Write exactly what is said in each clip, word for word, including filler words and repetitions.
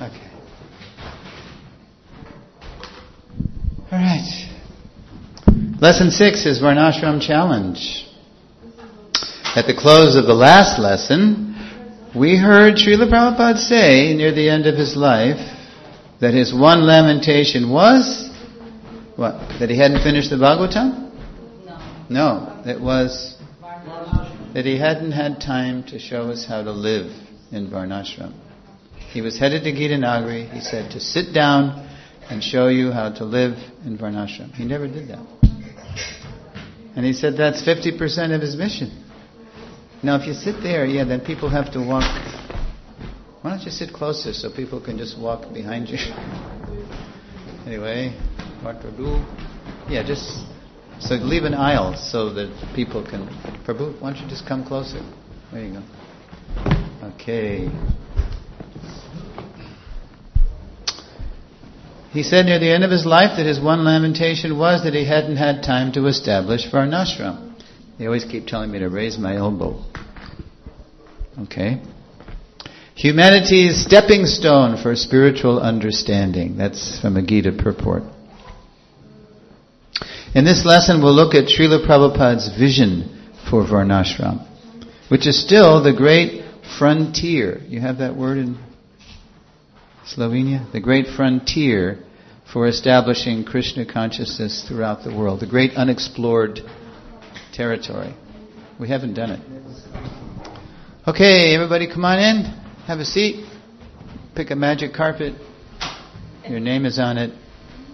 Okay. All right. Lesson six is Varnashram Challenge. At the close of the last lesson, we heard Srila Prabhupada say near the end of his life that his one lamentation was, what? That he hadn't finished the Bhagavatam? No. No, it was that he hadn't had time to show us how to live in Varnashram. He was headed to Gitanagari. He said to sit down and show you how to live in Varnashram. He never did that. And he said that's fifty percent of his mission. Now if you sit there, yeah, then people have to walk. Why don't you sit closer so people can just walk behind you? Anyway, what to do? Yeah, just so leave an aisle so that people can. Prabhu, why don't you just come closer? There you go. Okay. He said near the end of his life that his one lamentation was that he hadn't had time to establish Varnashram. They always keep telling me to raise my elbow. Okay. Humanity's stepping stone for spiritual understanding. That's from a Gita purport. In this lesson we'll look at Srila Prabhupada's vision for Varnashram, which is still the great frontier. You have that word in Slovenia? The great frontier for establishing Krishna consciousness throughout the world. The great unexplored territory. We haven't done it. Okay, everybody come on in. Have a seat. Pick a magic carpet. Your name is on it.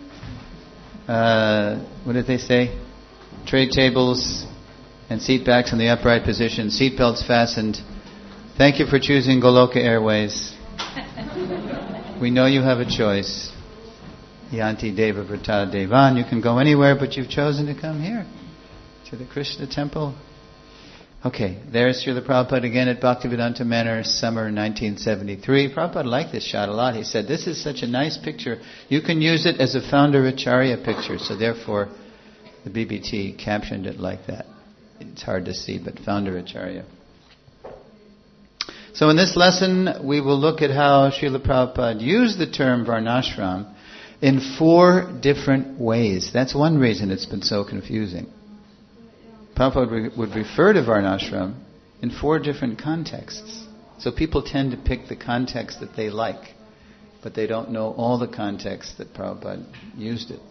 Uh, what did they say? Tray tables and seat backs in the upright position. Seat belts fastened. Thank you for choosing Goloka Airways. We know you have a choice. Yanti Deva Vrata Devan. You can go anywhere, but you've chosen to come here, to the Krishna temple. Okay, there's Srila Prabhupada again at Bhaktivedanta Manor, summer nineteen seventy-three. Prabhupada liked this shot a lot. He said, this is such a nice picture. You can use it as a founder Acharya picture. So therefore, the B B T captioned it like that. It's hard to see, but founder Acharya. So in this lesson, we will look at how Srila Prabhupada used the term Varnashram in four different ways. That's one reason it's been so confusing. Prabhupada would refer to Varnashram in four different contexts. So people tend to pick the context that they like, but they don't know all the contexts that Prabhupada used it.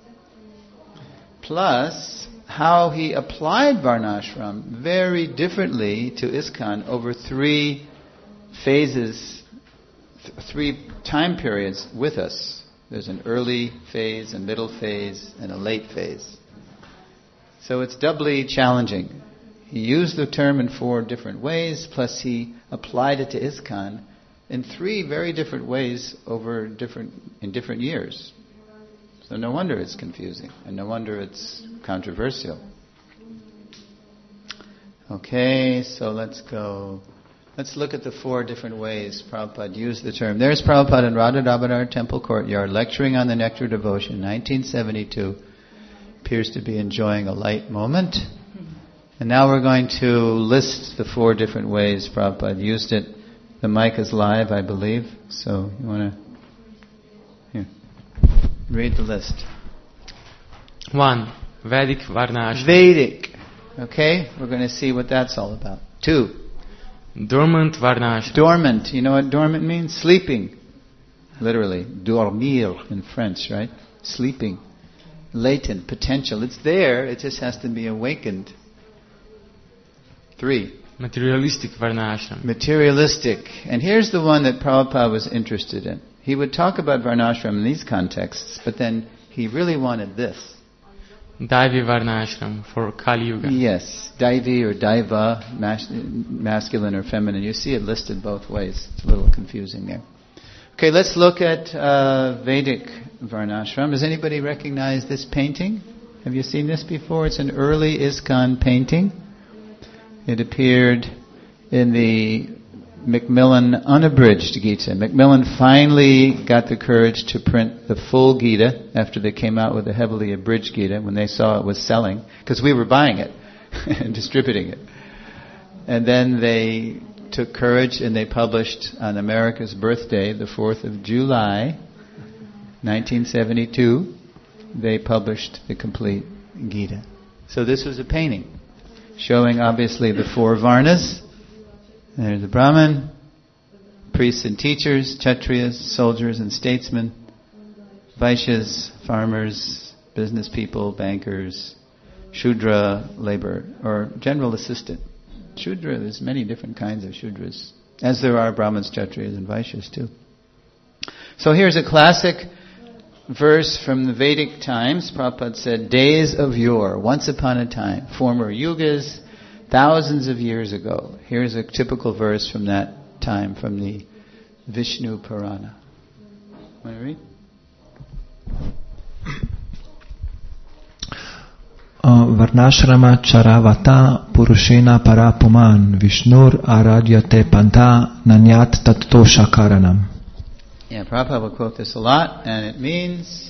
Plus, how he applied Varnashram very differently to ISKCON over three phases, th- three time periods with us. There's an early phase, a middle phase, and a late phase. So it's doubly challenging. He used the term in four different ways, plus he applied it to ISKCON in three very different ways over different in different years. So no wonder it's confusing, and no wonder it's controversial. Okay, so let's go. Let's look at the four different ways Prabhupada used the term. There's Prabhupada in Radha Damodar Temple Courtyard lecturing on the Nectar Devotion, nineteen seventy-two. Appears to be enjoying a light moment. And now we're going to list the four different ways Prabhupada used it. The mic is live, I believe, so you want to here, read the list. One, Vedic Varnashram. Vedic. Okay, we're going to see what that's all about. Two, Dormant Varnashram. Dormant. You know what dormant means? Sleeping. Literally. Dormir in French, right? Sleeping. Latent, potential. It's there, it just has to be awakened. Three. Materialistic Varnashram. Materialistic. And here's the one that Prabhupada was interested in. He would talk about Varnashram in these contexts, but then he really wanted this. Daivi Varnashram for Kali Yuga. Yes, Daivi or Daiva, mas- masculine or feminine. You see it listed both ways. It's a little confusing there. Okay, let's look at uh, Vedic Varnashram. Does anybody recognize this painting? Have you seen this before? It's an early ISKCON painting. It appeared in the Macmillan Unabridged Gita. Macmillan finally got the courage to print the full Gita after they came out with a heavily abridged Gita when they saw it was selling, because we were buying it and distributing it. And then they took courage and they published on America's birthday, the fourth of July, nineteen seventy-two, they published the complete Gita. So this was a painting showing obviously the four Varnas. There's the Brahman, priests and teachers, Kshatriyas, soldiers and statesmen, Vaishyas, farmers, business people, bankers, Shudra, labor, or general assistant. Shudra, there's many different kinds of Shudras, as there are Brahmins, Kshatriyas, and Vaishyas too. So here's a classic verse from the Vedic times. Prabhupada said, days of yore, once upon a time, former yugas, thousands of years ago. Here's a typical verse from that time, from the Vishnu Purana. Want to read? Varnashrama charavata purushena parapuman Vishnur aradyate panta nanyat tatto shakaranam. Yeah, Prabhupada will quote this a lot, and it means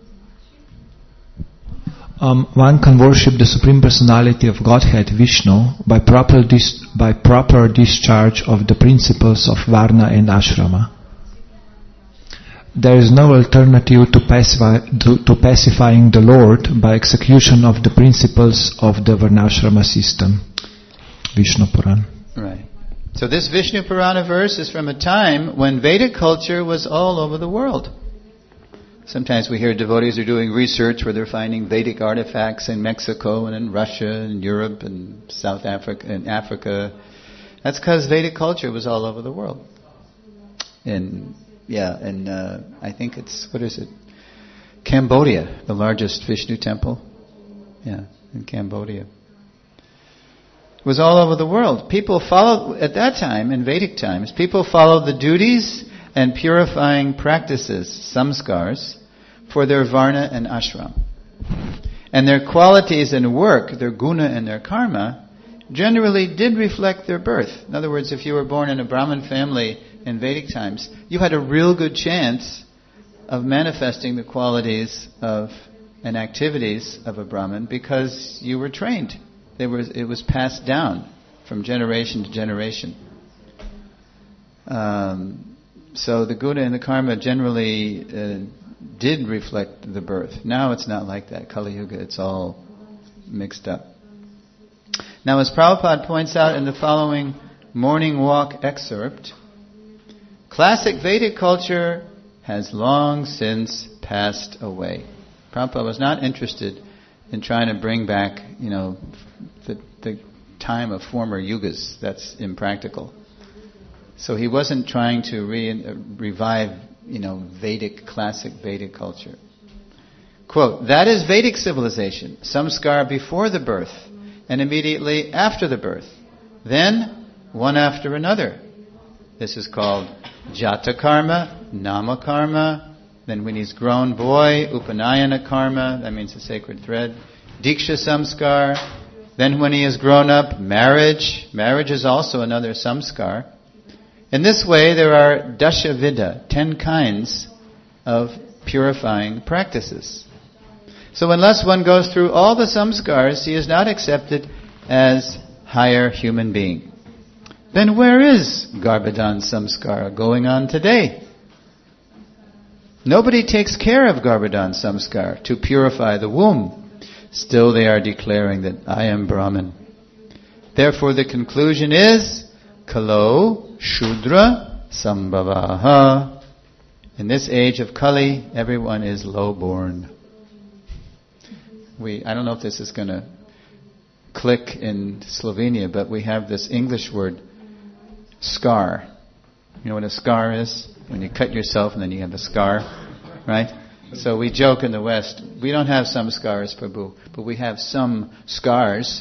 um, one can worship the Supreme Personality of Godhead, Vishnu, by proper dis- by proper discharge of the principles of Varna and Ashrama. There is no alternative to, pacify, to, to pacifying the Lord by execution of the principles of the Varnashrama system. Vishnu Puran. Right. So this Vishnu Purana verse is from a time when Vedic culture was all over the world. Sometimes we hear devotees are doing research where they're finding Vedic artifacts in Mexico and in Russia and Europe and South Africa and Africa. That's because Vedic culture was all over the world. In Yeah, and uh, I think it's, what is it? Cambodia, the largest Vishnu temple. Yeah, in Cambodia. It was all over the world. People followed, at that time, in Vedic times, people followed the duties and purifying practices, samskars, for their varna and ashram. And their qualities and work, their guna and their karma, generally did reflect their birth. In other words, if you were born in a Brahmin family in Vedic times, you had a real good chance of manifesting the qualities of and activities of a Brahmin because you were trained. They were, it was passed down from generation to generation. Um, so the guna and the karma generally uh, did reflect the birth. Now it's not like that. Kali Yuga, it's all mixed up. Now, as Prabhupada points out in the following morning walk excerpt, classic Vedic culture has long since passed away. Prabhupada was not interested in trying to bring back, you know, the, the time of former yugas. That's impractical. So he wasn't trying to re- uh, revive, you know, Vedic, classic Vedic culture. Quote, that is Vedic civilization, samskar before the birth and immediately after the birth. Then, one after another. This is called jata karma, nama karma. Then when he's grown boy, upanayana karma, that means the sacred thread. Diksha samskar. Then when he is grown up, marriage. Marriage is also another samskar. In this way, there are dashavida, ten kinds of purifying practices. So unless one goes through all the samskars, he is not accepted as higher human being. Then where is Garbhadan samskara going on today? Nobody takes care of Garbhadan samskar to purify the womb. Still they are declaring that I am Brahman. Therefore the conclusion is, Kalo Shudra Sambhavaha. In this age of Kali, everyone is low-born. We, I don't know if this is going to click in Slovenia, but we have this English word, scar. You know what a scar is? When you cut yourself and then you have a scar, right? So we joke in the West, we don't have some scars, Prabhu, but we have some scars.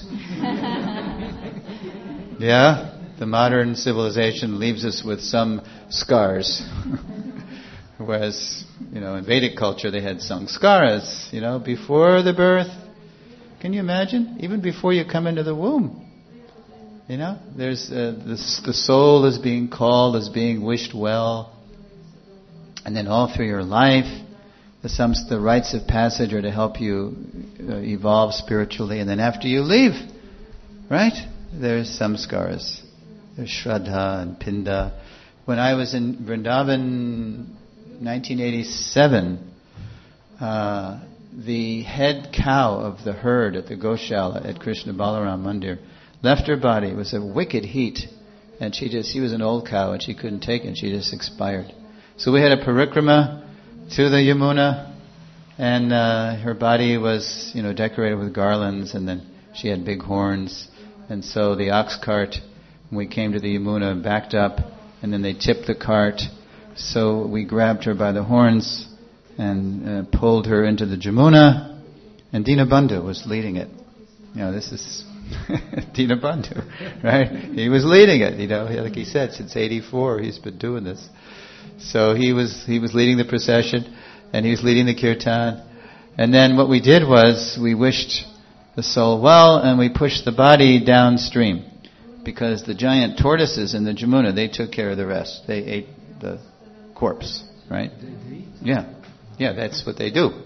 Yeah? The modern civilization leaves us with some scars. Whereas, you know, in Vedic culture they had samskaras, you know, before the birth. Can you imagine? Even before you come into the womb. You know, there's uh, this, the soul is being called, is being wished well. And then all through your life, the, some, the rites of passage are to help you uh, evolve spiritually. And then after you leave, right, there's samskaras. There's Shraddha and Pinda. When I was in Vrindavan, nineteen eighty-seven, uh, the head cow of the herd at the Goshala at Krishna Balaram Mandir left her body. It was a wicked heat, and she just, she was an old cow and she couldn't take it, and she just expired. So we had a parikrama through the Yamuna, and uh, her body was, you know, decorated with garlands, and then she had big horns, and so the ox cart, when we came to the Yamuna, backed up, and then they tipped the cart. So we grabbed her by the horns and uh, pulled her into the Jamuna, and Dinabandhu was leading it. You know, this is Dinabandhu, right? He was leading it, you know, like he said, since eighty-four he's been doing this. So he was he was leading the procession, and he was leading the kirtan. And then what we did was we wished the soul well, and we pushed the body downstream, because the giant tortoises in the Jamuna, they took care of the rest. They ate the corpse, right? Yeah, yeah, that's what they do.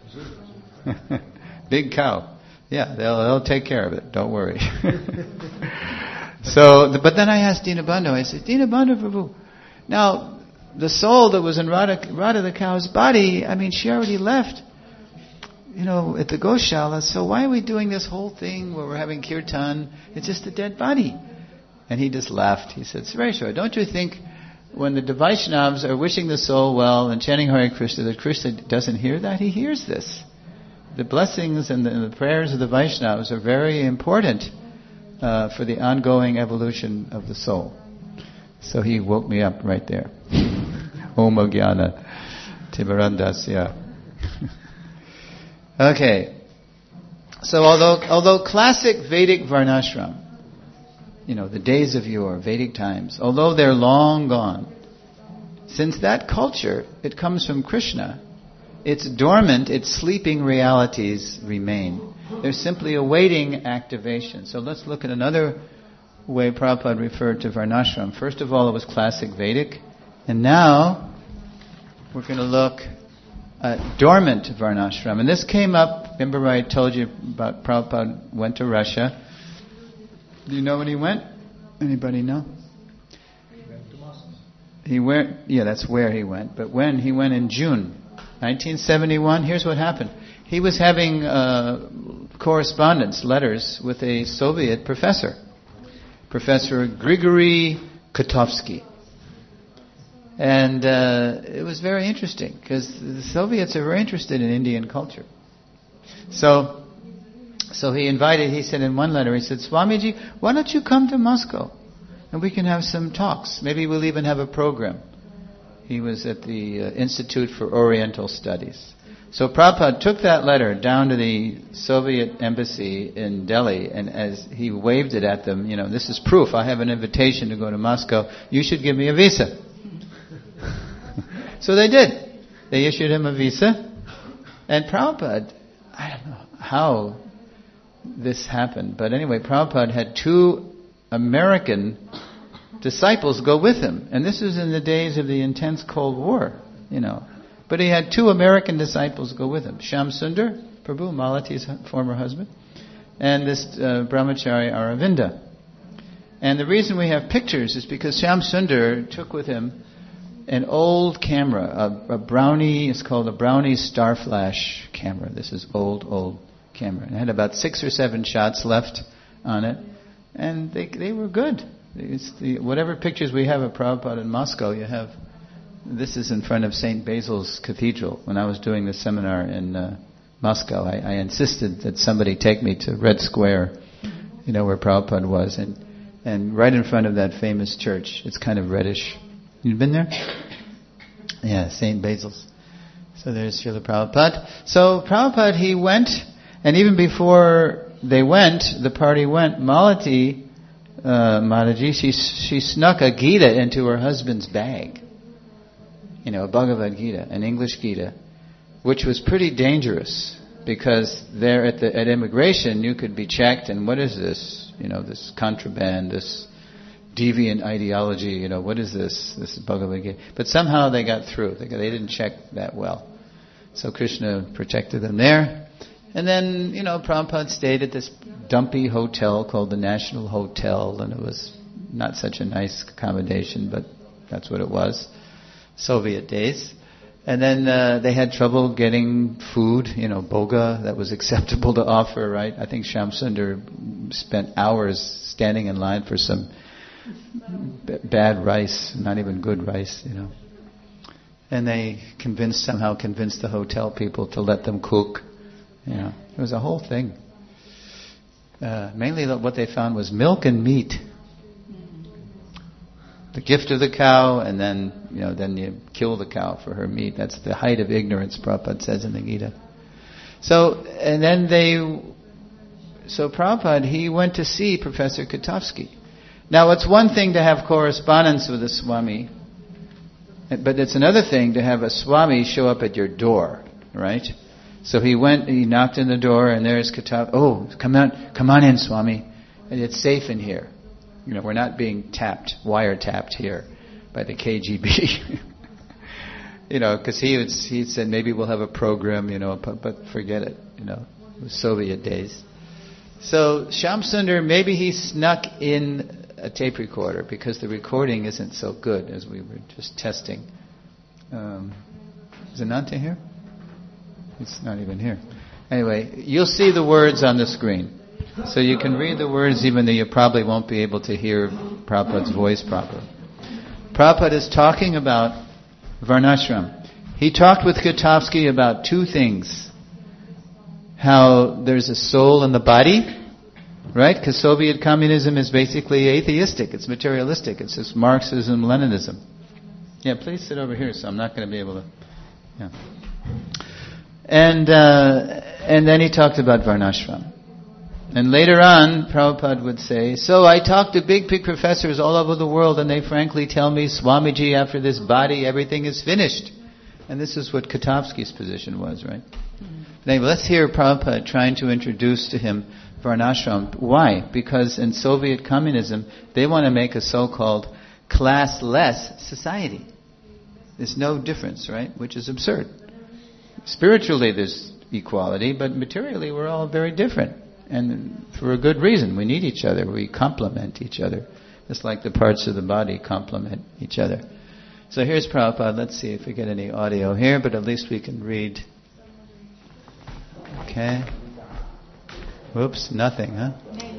Big cow. Yeah, they'll they'll take care of it. Don't worry. So, but then I asked Dinabandhu. I said, Dinabandhu Prabhu, now the soul that was in Radha, Radha the cow's body, I mean, she already left, you know, at the Goshala. So why are we doing this whole thing where we're having kirtan? It's just a dead body. And he just laughed. He said, Sureshwar, don't you think when the Vaishnavas are wishing the soul well and chanting Hare Krishna, that Krishna doesn't hear that? He hears this. The blessings and the, and the prayers of the Vaishnavas are very important uh, for the ongoing evolution of the soul. So he woke me up right there. Om Jnana Timarandasya. Okay. So although although classic Vedic Varnashram, you know, the days of yore, Vedic times, although they're long gone, since that culture, it comes from Krishna, its dormant, its sleeping realities remain. They're simply awaiting activation. So let's look at another way Prabhupada referred to Varnashram. First of all, it was classic Vedic, and now we're going to look at dormant Varnashram. And this came up, remember I told you about Prabhupada went to Russia. Do you know when he went? Anybody know? He went to Moscow. He went, yeah, that's where he went. But when? He went in June nineteen seventy-one. Here's what happened. He was having uh, correspondence, letters, with a Soviet professor, Professor Grigory Kotovsky. And uh, it was very interesting, because the Soviets are very interested in Indian culture. So, so he invited, he said in one letter, he said, Swamiji, why don't you come to Moscow and we can have some talks. Maybe we'll even have a program. He was at the uh, Institute for Oriental Studies. So Prabhupada took that letter down to the Soviet embassy in Delhi, and as he waved it at them, you know, this is proof, I have an invitation to go to Moscow, you should give me a visa. So they did. They issued him a visa, and Prabhupada, I don't know how this happened, but anyway, Prabhupada had two American disciples go with him. And this was in the days of the intense Cold War, you know. But he had two American disciples go with him. Shyam Sundar Prabhu, Malati's former husband, and this uh, brahmachari Aravinda. And the reason we have pictures is because Shyam Sundar took with him an old camera, a, a Brownie, it's called a Brownie Star Flash camera. This is old, old camera. It had about six or seven shots left on it. And they they were good. It's the, whatever pictures we have of Prabhupada in Moscow, you have, this is in front of Saint Basil's Cathedral. When I was doing the seminar in uh, Moscow, I, I insisted that somebody take me to Red Square, you know, where Prabhupada was, and and right in front of that famous church. It's kind of reddish. You've been there? Yeah, Saint Basil's. So there's Srila Prabhupada. So Prabhupada, he went, and even before they went, the party went, Malati, uh, Mataji, she, she snuck a Gita into her husband's bag. You know, a Bhagavad Gita, an English Gita, which was pretty dangerous, because there at the at immigration you could be checked, and what is this? You know, this contraband, this deviant ideology, you know, what is this? This is Bhagavad Gita. But somehow they got through. They, they didn't check that well. So Krishna protected them there. And then, you know, Prabhupada stayed at this dumpy hotel called the National Hotel, and it was not such a nice accommodation, but that's what it was. Soviet days. And then uh, they had trouble getting food, you know, boga that was acceptable to offer, right? I think Shyamsundar spent hours standing in line for some b- bad rice, not even good rice, you know. And they convinced, somehow convinced the hotel people to let them cook. You know, it was a whole thing. Uh, mainly what they found was milk and meat. The gift of the cow, and then, you know, then you kill the cow for her meat. That's the height of ignorance, Prabhupada says in the Gita. So, and then they, so Prabhupada, he went to see Professor Katofsky. Now, it's one thing to have correspondence with a Swami, but it's another thing to have a Swami show up at your door, right? So he went, he knocked on the door, and there's Katofsky. Oh, come on, come on in, Swami. It's safe in here. You know, we're not being tapped, wiretapped here by the K G B. You know, because he would, he said maybe we'll have a program, you know, but, but forget it. You know, it was Soviet days. So Shyamsundar, maybe he snuck in a tape recorder because the recording isn't so good as we were just testing. Um, is Ananta here? He's not even here. Anyway, you'll see the words on the screen. So you can read the words even though you probably won't be able to hear Prabhupada's voice properly. Prabhupada is talking about Varnashram. He talked with Katofsky about two things. How there's a soul in the body, right? Because Soviet communism is basically atheistic. It's materialistic. It's just Marxism, Leninism. Yeah, please sit over here so I'm not going to be able to... Yeah. And, uh, and then he talked about Varnashram. And later on, Prabhupada would say, so I talk to big, big professors all over the world and they frankly tell me, Swamiji, after this body, everything is finished. And this is what Katofsky's position was, right? Mm-hmm. Anyway, let's hear Prabhupada trying to introduce to him Varnashram. Why? Because in Soviet communism, they want to make a so-called classless society. There's no difference, right? Which is absurd. Spiritually there's equality, but materially we're all very different. And for a good reason. We need each other. We complement each other. Just like the parts of the body complement each other. So here's Prabhupada. Let's see if we get any audio here, but at least we can read. Okay. Whoops, nothing, huh?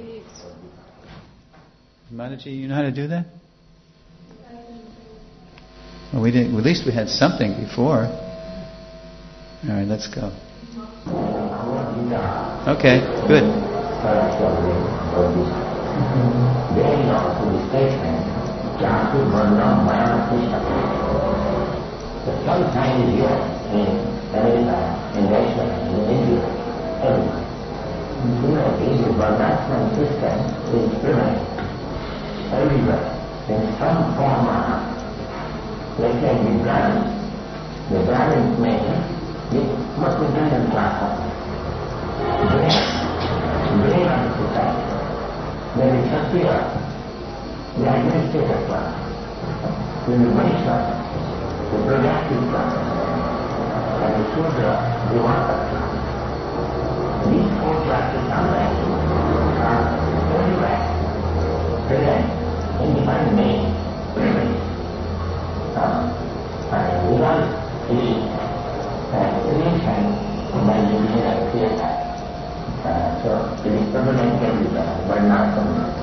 Mataji, you know how to do that? Well, we didn't. Well, at least we had something before. All right, let's go. Okay, good. Sometimes here in America, in Russia, in India, everywhere, you know, the Varnashram system is permanent. Everywhere, in some form or other. Let's say the Brahmins, the Brahmins make what we done in class. Bring, bring on society. There is a fear. The administrative class. The Vaishya class. The productive class. And the Shudra, the worker class. These four classes are like, are everywhere. Present in different names. Uh, and without any explanation, by using a clear type. Uh, so it is permanent everywhere, but not permanent.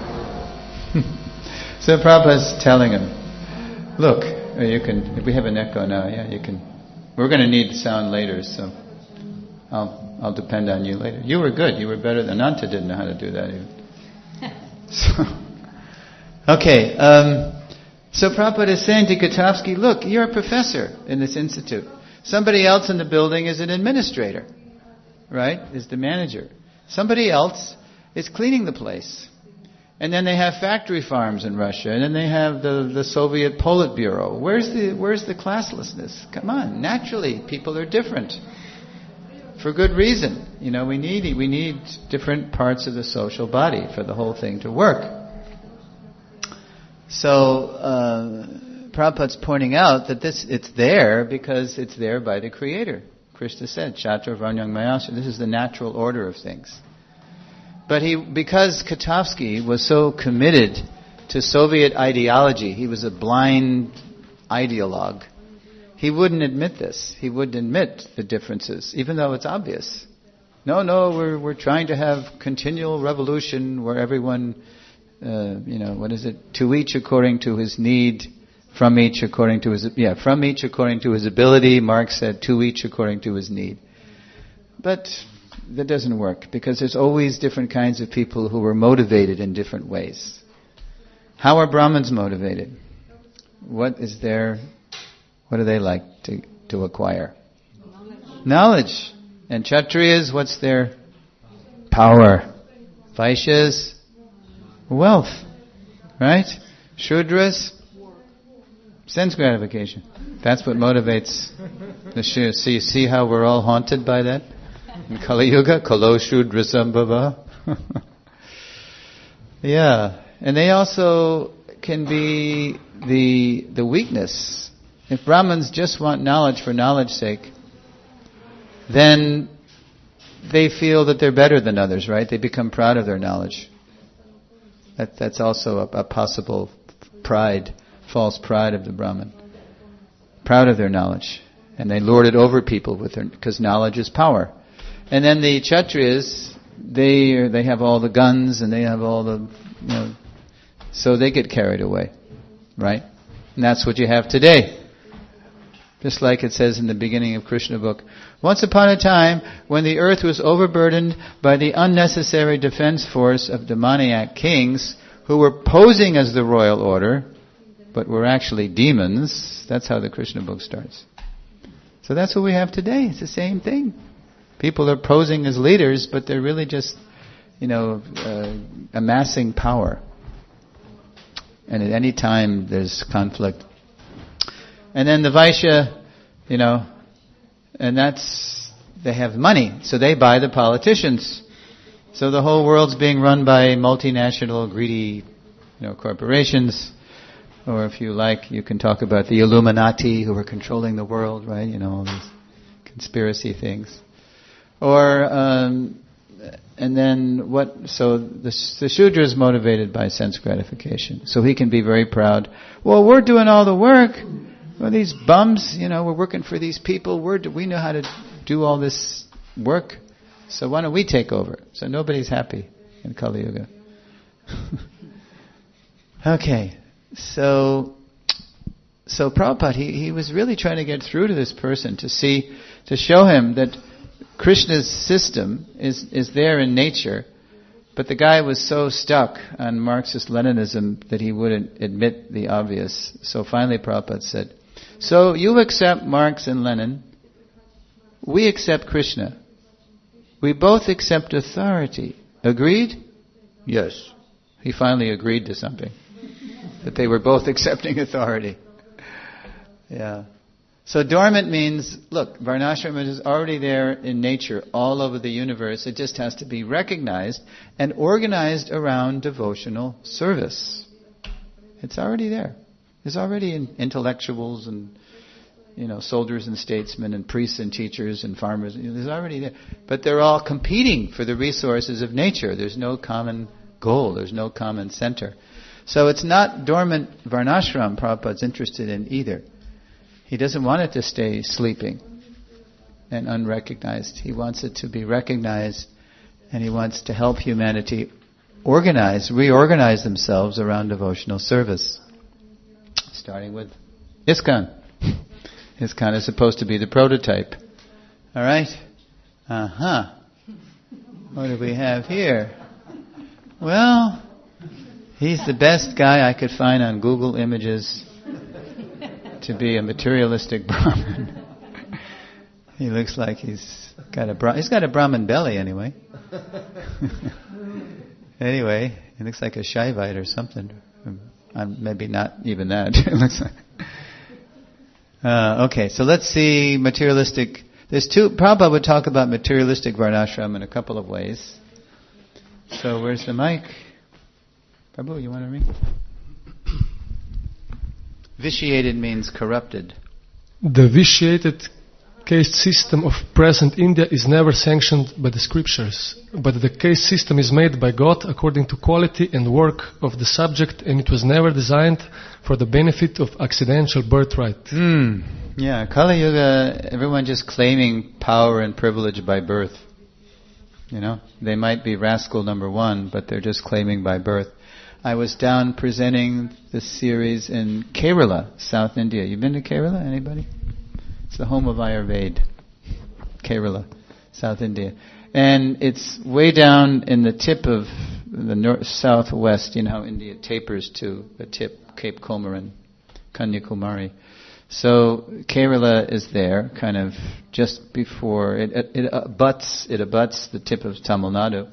So Prabhupada's telling him, look, you can, if we have an echo now, yeah, you can, we're going to need sound later, so I'll I'll depend on you later. You were good, you were better than Ananta didn't know how to do that even. So, okay, um, so Prabhupada is saying to Katofsky, look, you're a professor in this institute. Somebody else in the building is an administrator, right? Is the manager. Somebody else is cleaning the place. And then they have factory farms in Russia, and then they have the, the Soviet Politburo. Where's the where's the classlessness? Come on, naturally, people are different. For good reason. You know, we need we need different parts of the social body for the whole thing to work. So uh, Prabhupada's pointing out that this it's there because it's there by the Creator. Krishna said, Chatra Varnyang Mayasya. This is the natural order of things. But he, because Katofsky was so committed to Soviet ideology. He was a blind ideologue. He wouldn't admit this. He wouldn't admit the differences, even though it's obvious. No, no, we're we're trying to have continual revolution where everyone, uh, you know, what is it? To each according to his need, from each according to his, yeah, from each according to his ability. Marx said, to each according to his need. But that doesn't work, because there's always different kinds of people who are motivated in different ways. How are Brahmins motivated? What is their, what do they like to, to acquire? Knowledge. Knowledge. And Kshatriyas, what's their power? Vaishyas, wealth. Right? Shudras, sense gratification. That's what motivates the Shudras. So you see how we're all haunted by that? In Kali Yuga, Kalo Shudra Sambhava. Yeah. And they also can be the the weakness. If Brahmins just want knowledge for knowledge's sake, then they feel that they're better than others, right? They become proud of their knowledge. That, that's also a, a possible pride, false pride of the Brahmin. Proud of their knowledge. And they lord it over people with their, because knowledge is power. And then the Kshatriyas, they they have all the guns and they have all the, you know, so they get carried away, right? And that's what you have today. Just like it says in the beginning of Krishna book. Once upon a time, when the earth was overburdened by the unnecessary defense force of demoniac kings who were posing as the royal order, but were actually demons, that's how the Krishna book starts. So that's what we have today. It's the same thing. People are posing as leaders, but they're really just, you know, uh, amassing power. And at any time there's conflict. And then the Vaishya, you know, and that's, they have money, so they buy the politicians. So the whole world's being run by multinational, greedy, you know, corporations. Or if you like, you can talk about the Illuminati who are controlling the world, right? You know, all these conspiracy things. Or, um, and then what, so the, the Shudra is motivated by sense gratification. So he can be very proud. Well, we're doing all the work. Well, these bums, you know, we're working for these people. We're, we know how to do all this work. So why don't we take over? So nobody's happy in Kali Yuga. Okay. So, so Prabhupada, he, he was really trying to get through to this person to see, to show him that Krishna's system is, is there in nature, but the guy was so stuck on Marxist-Leninism that he wouldn't admit the obvious. So finally Prabhupada said, so you accept Marx and Lenin, we accept Krishna. We both accept authority. Agreed? Yes. He finally agreed to something. That they were both accepting authority. Yeah. So dormant means, look, Varnashram is already there in nature, all over the universe. It just has to be recognized and organized around devotional service. It's already there. There's already in intellectuals and, you know, soldiers and statesmen and priests and teachers and farmers. You know, there's already there. But they're all competing for the resources of nature. There's no common goal. There's no common center. So it's not dormant Varnashram Prabhupada's interested in either. He doesn't want it to stay sleeping and unrecognized. He wants it to be recognized, and he wants to help humanity organize, reorganize themselves around devotional service. Starting with ISKCON. ISKCON is supposed to be the prototype. All right? Uh-huh. What do we have here? Well, he's the best guy I could find on Google Images to be a materialistic Brahmin. He looks like he's got a Bra- he's got a Brahmin belly anyway. Anyway, he looks like a Shaivite or something. Um, maybe not even that. It looks like. Uh, okay, so let's see materialistic. There's two. Prabhupada would talk about materialistic Varnashram in a couple of ways. So where's the mic? Prabhu, you want to read? Vitiated means corrupted. The vitiated caste system of present India is never sanctioned by the scriptures, but the caste system is made by God according to quality and work of the subject, and it was never designed for the benefit of accidental birthright. Mm. Yeah, Kali Yuga, everyone just claiming power and privilege by birth. You know, they might be rascal number one, but they're just claiming by birth. I was down presenting this series in Kerala, South India. You been to Kerala? Anybody? It's the home of Ayurveda. Kerala, South India. And it's way down in the tip of the north, southwest. You know how India tapers to the tip, Cape Comorin, Kanyakumari. So Kerala is there, kind of just before, it, it, it abuts, it abuts the tip of Tamil Nadu.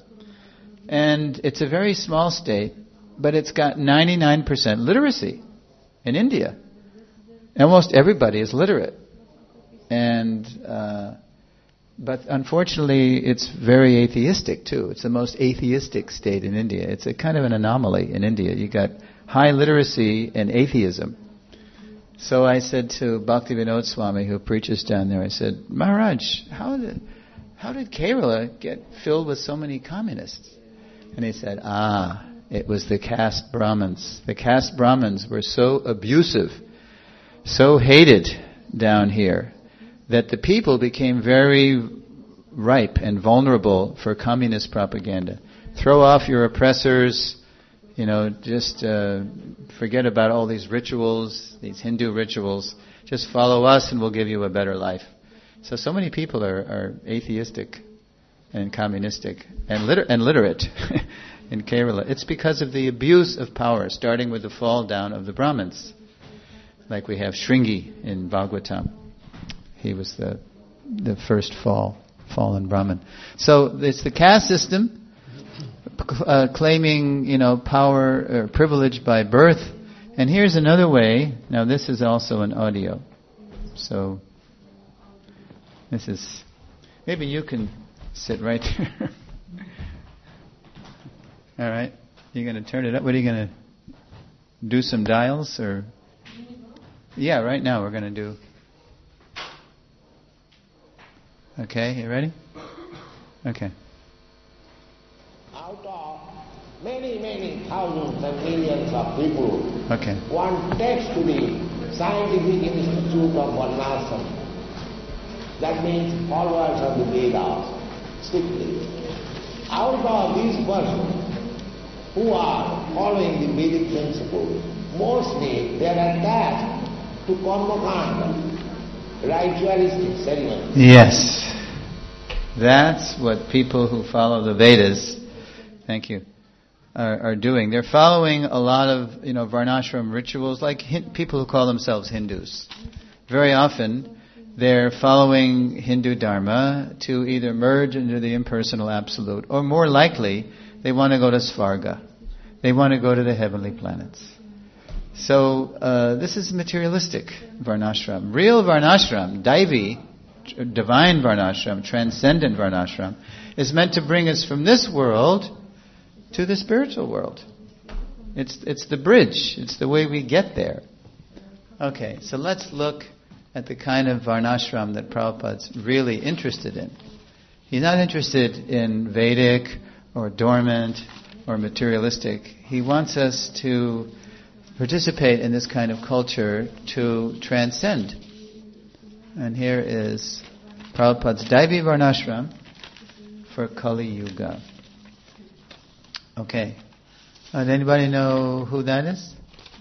And it's a very small state, but it's got ninety-nine percent literacy in India. Almost everybody is literate. And, uh, but unfortunately it's very atheistic too. It's the most atheistic state in India. It's a kind of an anomaly in India. You got high literacy and atheism. So I said to Bhaktivinoda Swami, who preaches down there, I said, Maharaj, how did, how did Kerala get filled with so many communists? And he said, ah, it was the caste Brahmins. The caste Brahmins were so abusive, so hated down here, that the people became very ripe and vulnerable for communist propaganda. Throw off your oppressors, you know, just uh, forget about all these rituals, these Hindu rituals. Just follow us and we'll give you a better life. So, so many people are, are atheistic and communistic and, liter- and literate in Kerala. It's because of the abuse of power, starting with the fall down of the Brahmins. Like we have Shringi in Bhagavatam. He was the the first fall, fallen Brahmin. So it's the caste system, uh, claiming, you know, power or privilege by birth. And here's another way. Now this is also an audio. So this is, maybe you can sit right there. All right. You're going to turn it up. What are you going to do? Some dials or? Yeah, right now we're going to do. Okay, you ready? Okay. Out of many, many thousands and millions of people, okay. one takes to the Scientific Institute of Varnashram. That means followers of the Vedas, strictly. Out of these persons who are following the Vedic principles, mostly they are attached to Karmakanda, ritualistic ceremony. Yes. That's what people who follow the Vedas, thank you, are, are doing. They're following a lot of, you know, Varnashram rituals, like hin- people who call themselves Hindus. Very often, they're following Hindu Dharma to either merge into the impersonal absolute, or more likely, they want to go to Svarga. They want to go to the heavenly planets. So, uh, this is materialistic Varnashram. Real Varnashram, Daivi, divine Varnashram, transcendent Varnashram, is meant to bring us from this world to the spiritual world. It's it's the bridge. It's the way we get there. Okay, so let's look at the kind of Varnashram that Prabhupada's really interested in. He's not interested in Vedic or dormant or materialistic. He wants us to participate in this kind of culture to transcend. And here is Prabhupada's Daivi Varnashram for Kali Yuga. Okay. Uh, does anybody know who that is?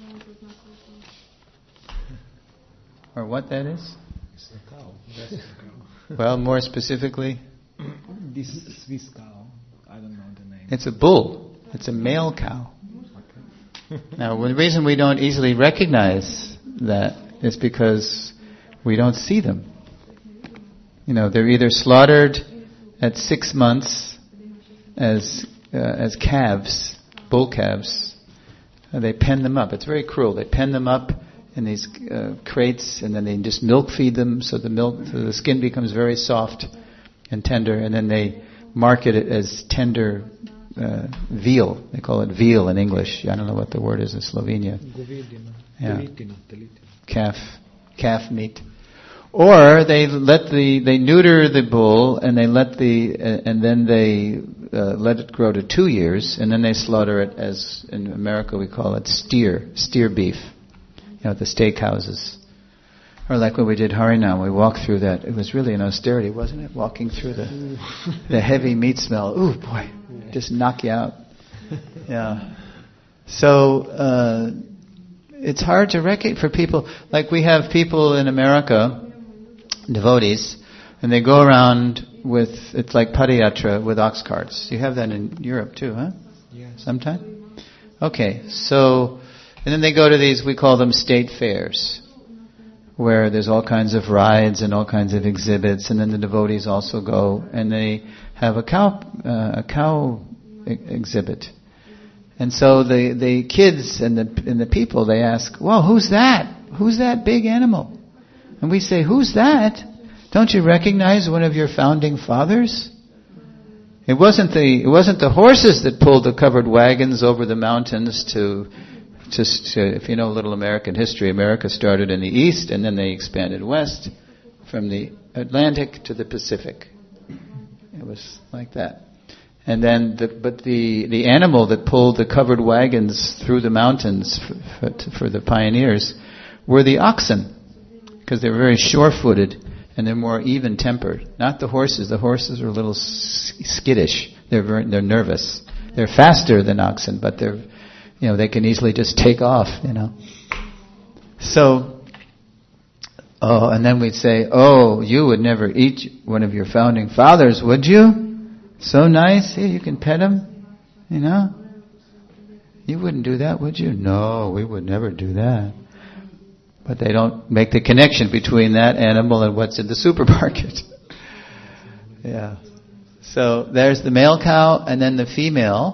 Or what that is? It's a cow. That's a cow. Well, more specifically? This Swiss cow. I don't know the name. It's a bull. It's a male cow. Now, the reason we don't easily recognize that is because we don't see them. You know, they're either slaughtered at six months as uh, as calves, bull calves. Uh, they pen them up. It's very cruel. They pen them up in these uh, crates, and then they just milk feed them, so the milk, so the skin becomes very soft and tender, and then they market it as tender uh, veal. They call it veal in English. I don't know what the word is in Slovenia. Yeah. Calf, calf meat. Or they let the, they neuter the bull and they let the, uh, and then they uh, let it grow to two years and then they slaughter it as, in America we call it steer, steer beef. You know, at the steakhouses. Or like when we did Harinam, we walked through that. It was really an austerity, wasn't it? Walking through the the heavy meat smell. Ooh, boy, just knock you out. Yeah. So uh, it's hard to recognize for people. Like we have people in America, devotees, and they go around with, it's like padayatra with ox carts. You have that in Europe too, huh? Yes. Sometime? Okay, so, and then they go to these, we call them state fairs, where there's all kinds of rides and all kinds of exhibits, and then the devotees also go, and they have a cow, uh, a cow e- exhibit. And so the, the kids and the and the people, they ask, "Well, who's that? Who's that big animal?" And we say, "Who's that? Don't you recognize one of your founding fathers?" It wasn't the it wasn't the horses that pulled the covered wagons over the mountains to. Just to, if you know a little American history, America started in the east and then they expanded west from the Atlantic to the Pacific. It was like that. And then, the, but the, the animal that pulled the covered wagons through the mountains for, for, for the pioneers were the oxen, because they were very sure-footed and they're more even-tempered. Not the horses. The horses are a little skittish. They're very, they're nervous. They're faster than oxen, but they're You know, they can easily just take off, you know. So, oh, and then we'd say, oh, you would never eat one of your founding fathers, would you? So nice, here, you can pet him, you know. You wouldn't do that, would you? No, we would never do that. But they don't make the connection between that animal and what's in the supermarket. Yeah. So there's the male cow, and then the female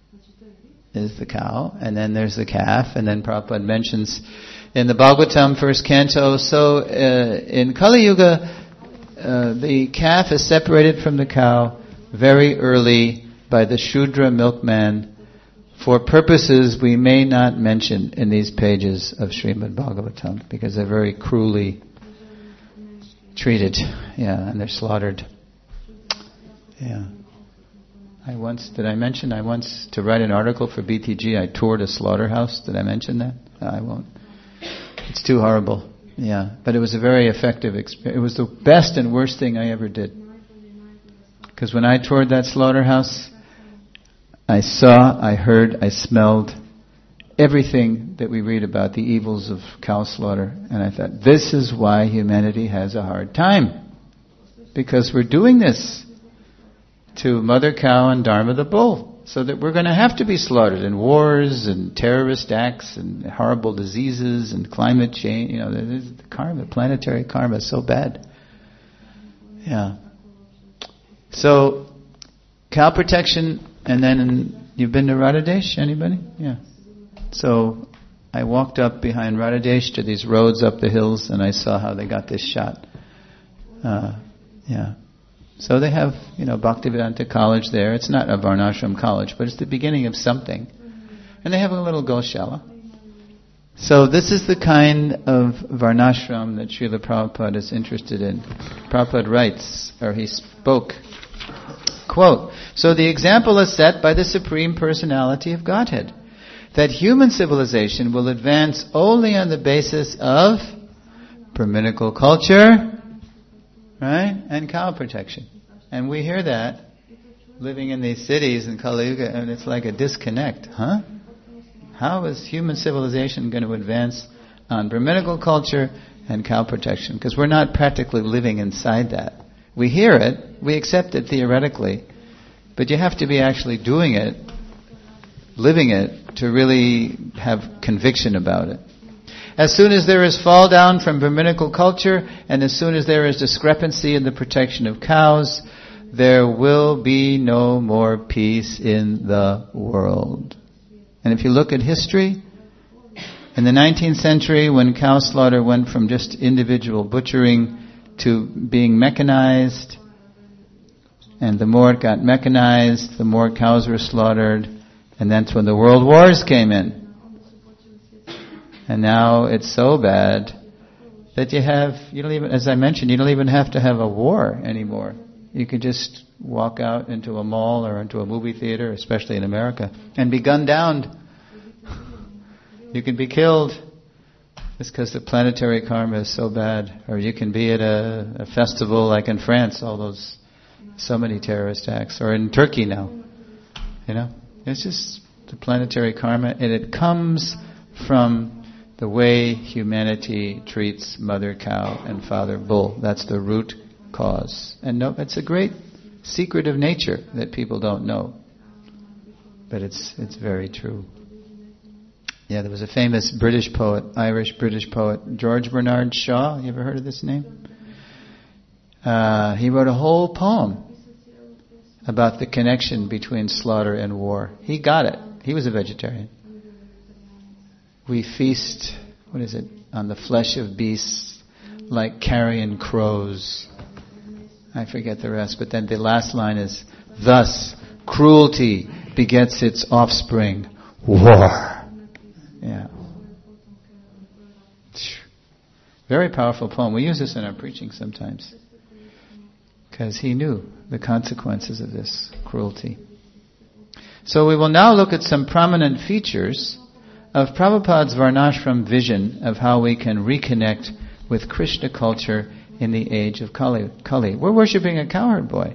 is the cow, and then there's the calf, and then Prabhupada mentions in the Bhagavatam first canto, so uh, in Kali Yuga, uh, the calf is separated from the cow very early by the Shudra milkman for purposes we may not mention in these pages of Srimad Bhagavatam, because they're very cruelly treated, yeah, and they're slaughtered. Yeah. I once, did I mention, I once, to write an article for B T G, I toured a slaughterhouse. Did I mention that? No, I won't. It's too horrible. Yeah. But it was a very effective experience. It was the best and worst thing I ever did. Because when I toured that slaughterhouse, I saw, I heard, I smelled everything that we read about the evils of cow slaughter. And I thought, this is why humanity has a hard time. Because we're doing this to Mother Cow and Dharma the bull, so that we're going to have to be slaughtered in wars and terrorist acts and horrible diseases and climate change. You know, the karma, planetary karma is so bad. Yeah. So, cow protection, and then in, you've been to Radhadesh, anybody? Yeah. So, I walked up behind Radhadesh to these roads up the hills, and I saw how they got this shot. Uh, yeah. So they have, you know, Bhaktivedanta College there. It's not a Varnashram college, but it's the beginning of something. And they have a little Goshala. So this is the kind of Varnashram that Srila Prabhupada is interested in. Prabhupada writes, or he spoke, quote, so the example is set by the Supreme Personality of Godhead, that human civilization will advance only on the basis of Brahminical culture, right? And cow protection. And we hear that living in these cities in Kali Yuga, and it's like a disconnect. Huh? How is human civilization going to advance on Brahminical culture and cow protection? Because we're not practically living inside that. We hear it, we accept it theoretically, but you have to be actually doing it, living it, to really have conviction about it. As soon as there is fall down from Brahminical culture, and as soon as there is discrepancy in the protection of cows, there will be no more peace in the world. And if you look at history, in the nineteenth century, when cow slaughter went from just individual butchering to being mechanized, and the more it got mechanized, the more cows were slaughtered, and that's when the world wars came in. And now it's so bad that you have, you don't even, as I mentioned, you don't even have to have a war anymore. You can just walk out into a mall or into a movie theater, especially in America, and be gunned down. You can be killed just because the planetary karma is so bad. Or you can be at a, a festival like in France, all those, so many terrorist acts. Or in Turkey now. You know, it's just the planetary karma, and it comes from the way humanity treats mother cow and father bull. That's the root cause. And no, it's a great secret of nature that people don't know. But it's it's very true. Yeah, there was a famous British poet, Irish British poet, George Bernard Shaw. You ever heard of this name? Uh, he wrote a whole poem about the connection between slaughter and war. He got it. He was a vegetarian. We feast, what is it, on the flesh of beasts like carrion crows. I forget the rest, but then the last line is, thus cruelty begets its offspring, war. Yeah. Very powerful poem. We use this in our preaching sometimes. Because he knew the consequences of this cruelty. So we will now look at some prominent features of Prabhupada's Varnashram vision of how we can reconnect with Krishna culture in the age of Kali. Kali. We're worshipping a cowherd boy.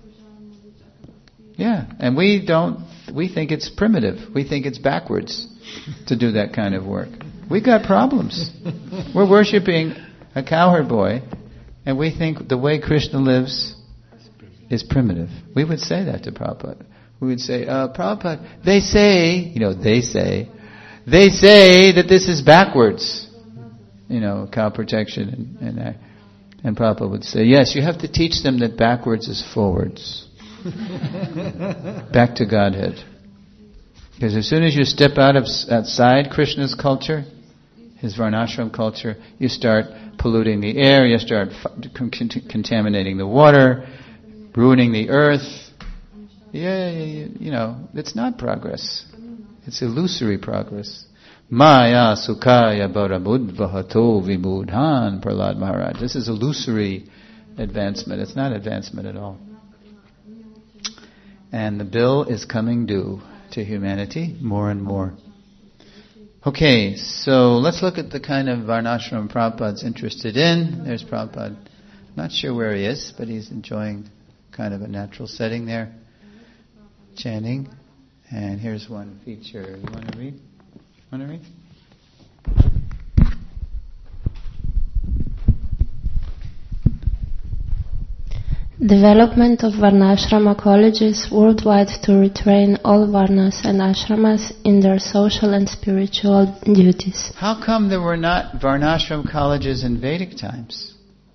Yeah, and we don't, we think it's primitive. We think it's backwards to do that kind of work. We got problems. We're worshipping a cowherd boy, and we think the way Krishna lives is primitive. We would say that to Prabhupada. We would say, uh, Prabhupada, they say, you know, they say, they say that this is backwards. You know, cow protection. And, and, uh, and Prabhupada would say, yes, you have to teach them that backwards is forwards. Back to Godhead. Because as soon as you step out of outside Krishna's culture, his Varnashram culture, you start polluting the air, you start f- contaminating the water, ruining the earth. Yeah, you know, it's not progress. It's illusory progress. Maya Sukhaya Bharamudvahato Vimudhan, Prahlad Maharaj. This is illusory advancement. It's not advancement at all. And the bill is coming due to humanity more and more. Okay, so let's look at the kind of Varnashram Prabhupada's interested in. There's Prabhupada. Not sure where he is, but he's enjoying kind of a natural setting there, chanting. And here's one feature. You want to read? Want to read? Development of Varnashrama colleges worldwide to retrain all Varnas and Ashramas in their social and spiritual duties. How come there were not Varnashram colleges in Vedic times?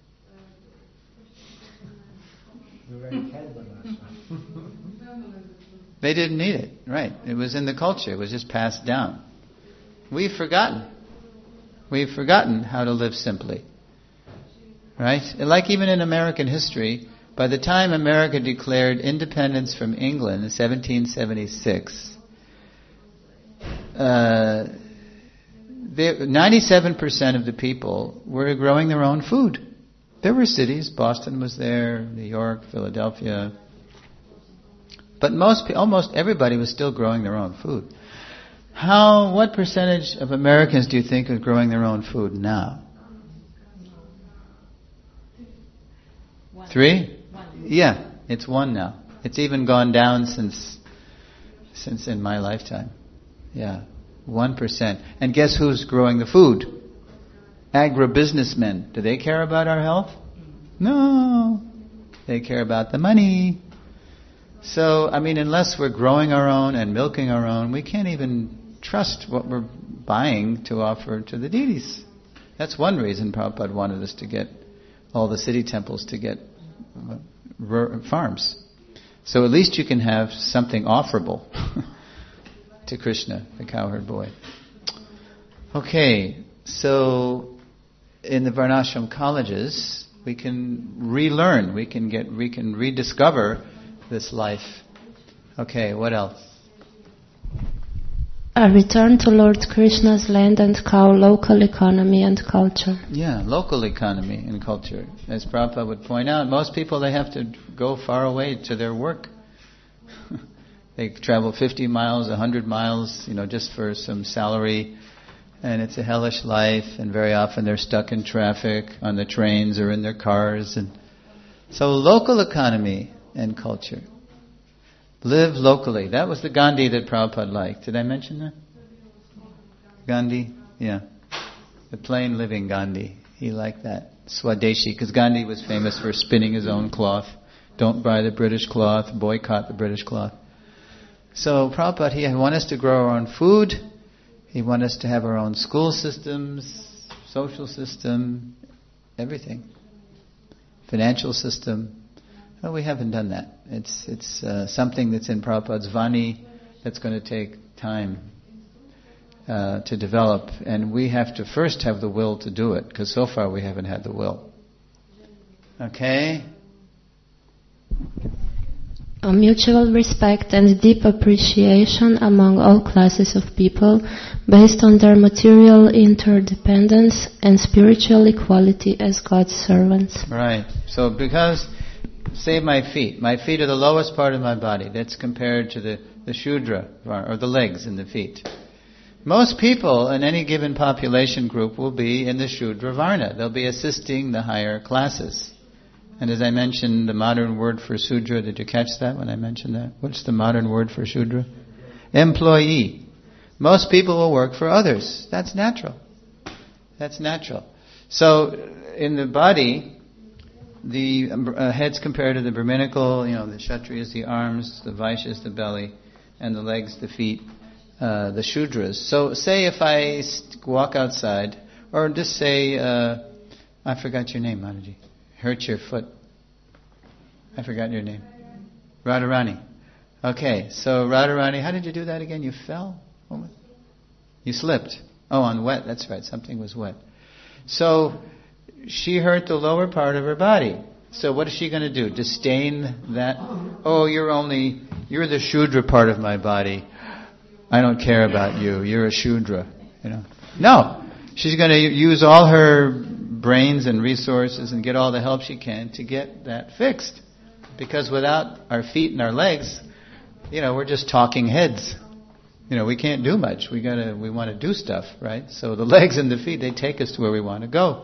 They didn't need it, right. It was in the culture. It was just passed down. We've forgotten. We've forgotten how to live simply. Right? Like even in American history, by the time America declared independence from England in seventeen seventy-six, uh, ninety-seven percent of the people were growing their own food. There were cities, Boston was there, New York, Philadelphia, but most, almost everybody was still growing their own food. How, what percentage of Americans do you think are growing their own food now? One. Three? One. Yeah, it's one now. It's even gone down since, since in my lifetime. Yeah, one percent. And guess who's growing the food? Agribusinessmen. Do they care about our health? No. They care about the money. So, I mean, unless we're growing our own and milking our own, we can't even trust what we're buying to offer to the deities. That's one reason Prabhupada wanted us to get all the city temples to get farms. So at least you can have something offerable to Krishna, the cowherd boy. Okay, so in the Varnashram colleges, we can relearn, we can get, we can rediscover this life. Okay, what else? A return to Lord Krishna's land and cow, local economy and culture. Yeah, local economy and culture. As Prabhupada would point out, most people, they have to go far away to their work. They travel fifty miles, one hundred miles, you know, just for some salary. And it's a hellish life, and very often they're stuck in traffic, on the trains or in their cars. And so local economy and culture. Live locally. That was the Gandhi that Prabhupada liked. Did I mention that? Gandhi? Yeah. The plain living Gandhi. He liked that. Swadeshi, because Gandhi was famous for spinning his own cloth. Don't buy the British cloth, boycott the British cloth. So Prabhupada, he wanted us to grow our own food. He wanted us to have our own school systems, social system, everything. Financial system. Well, we haven't done that. It's it's uh, something that's in Prabhupada's Vani that's going to take time uh, to develop. And we have to first have the will to do it, because so far we haven't had the will. Okay? A mutual respect and deep appreciation among all classes of people based on their material interdependence and spiritual equality as God's servants. Right. So because... Say my feet. My feet are the lowest part of my body. That's compared to the, the Shudra, or the legs and the feet. Most people in any given population group will be in the Shudra Varna. They'll be assisting the higher classes. And as I mentioned, the modern word for Shudra, did you catch that when I mentioned that? What's the modern word for Shudra? Employee. Most people will work for others. That's natural. That's natural. So in the body... The uh, heads compared to the Brahminical, you know, the Kshatriyas, the arms, the Vaishyas, the belly, and the legs, the feet, uh, the Shudras. So say if I walk outside, or just say, uh, I forgot your name, Mataji. Hurt your foot. I forgot your name. Radharani. Okay, so Radharani, how did you do that again? You fell? You slipped. Oh, on wet, that's right, something was wet. So... she hurt the lower part of her body. So what is she going to do? Disdain that? Oh, you're only, you're the Shudra part of my body. I don't care about you. You're a Shudra. You know? No. She's going to use all her brains and resources and get all the help she can to get that fixed. Because without our feet and our legs, you know, we're just talking heads. You know, we can't do much. We gotta, we want to do stuff, right? So the legs and the feet, they take us to where we want to go.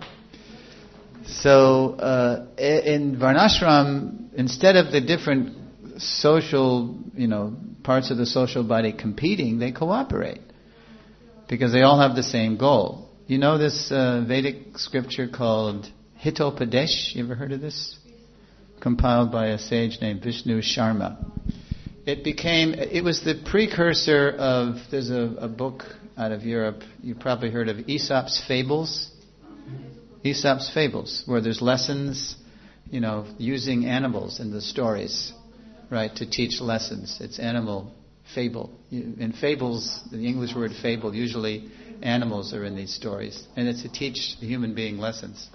So uh, in Varnashram, instead of the different social, you know, parts of the social body competing, they cooperate because they all have the same goal. You know this uh, Vedic scripture called Hitopadesh? You ever heard of this? Compiled by a sage named Vishnu Sharma. It became, it was the precursor of, there's a, a book out of Europe, you probably heard of Aesop's Fables. Aesop's Fables, where there's lessons, you know, using animals in the stories, right, to teach lessons. It's animal fable. In fables, the English word fable, usually animals are in these stories, and it's to teach the human being lessons.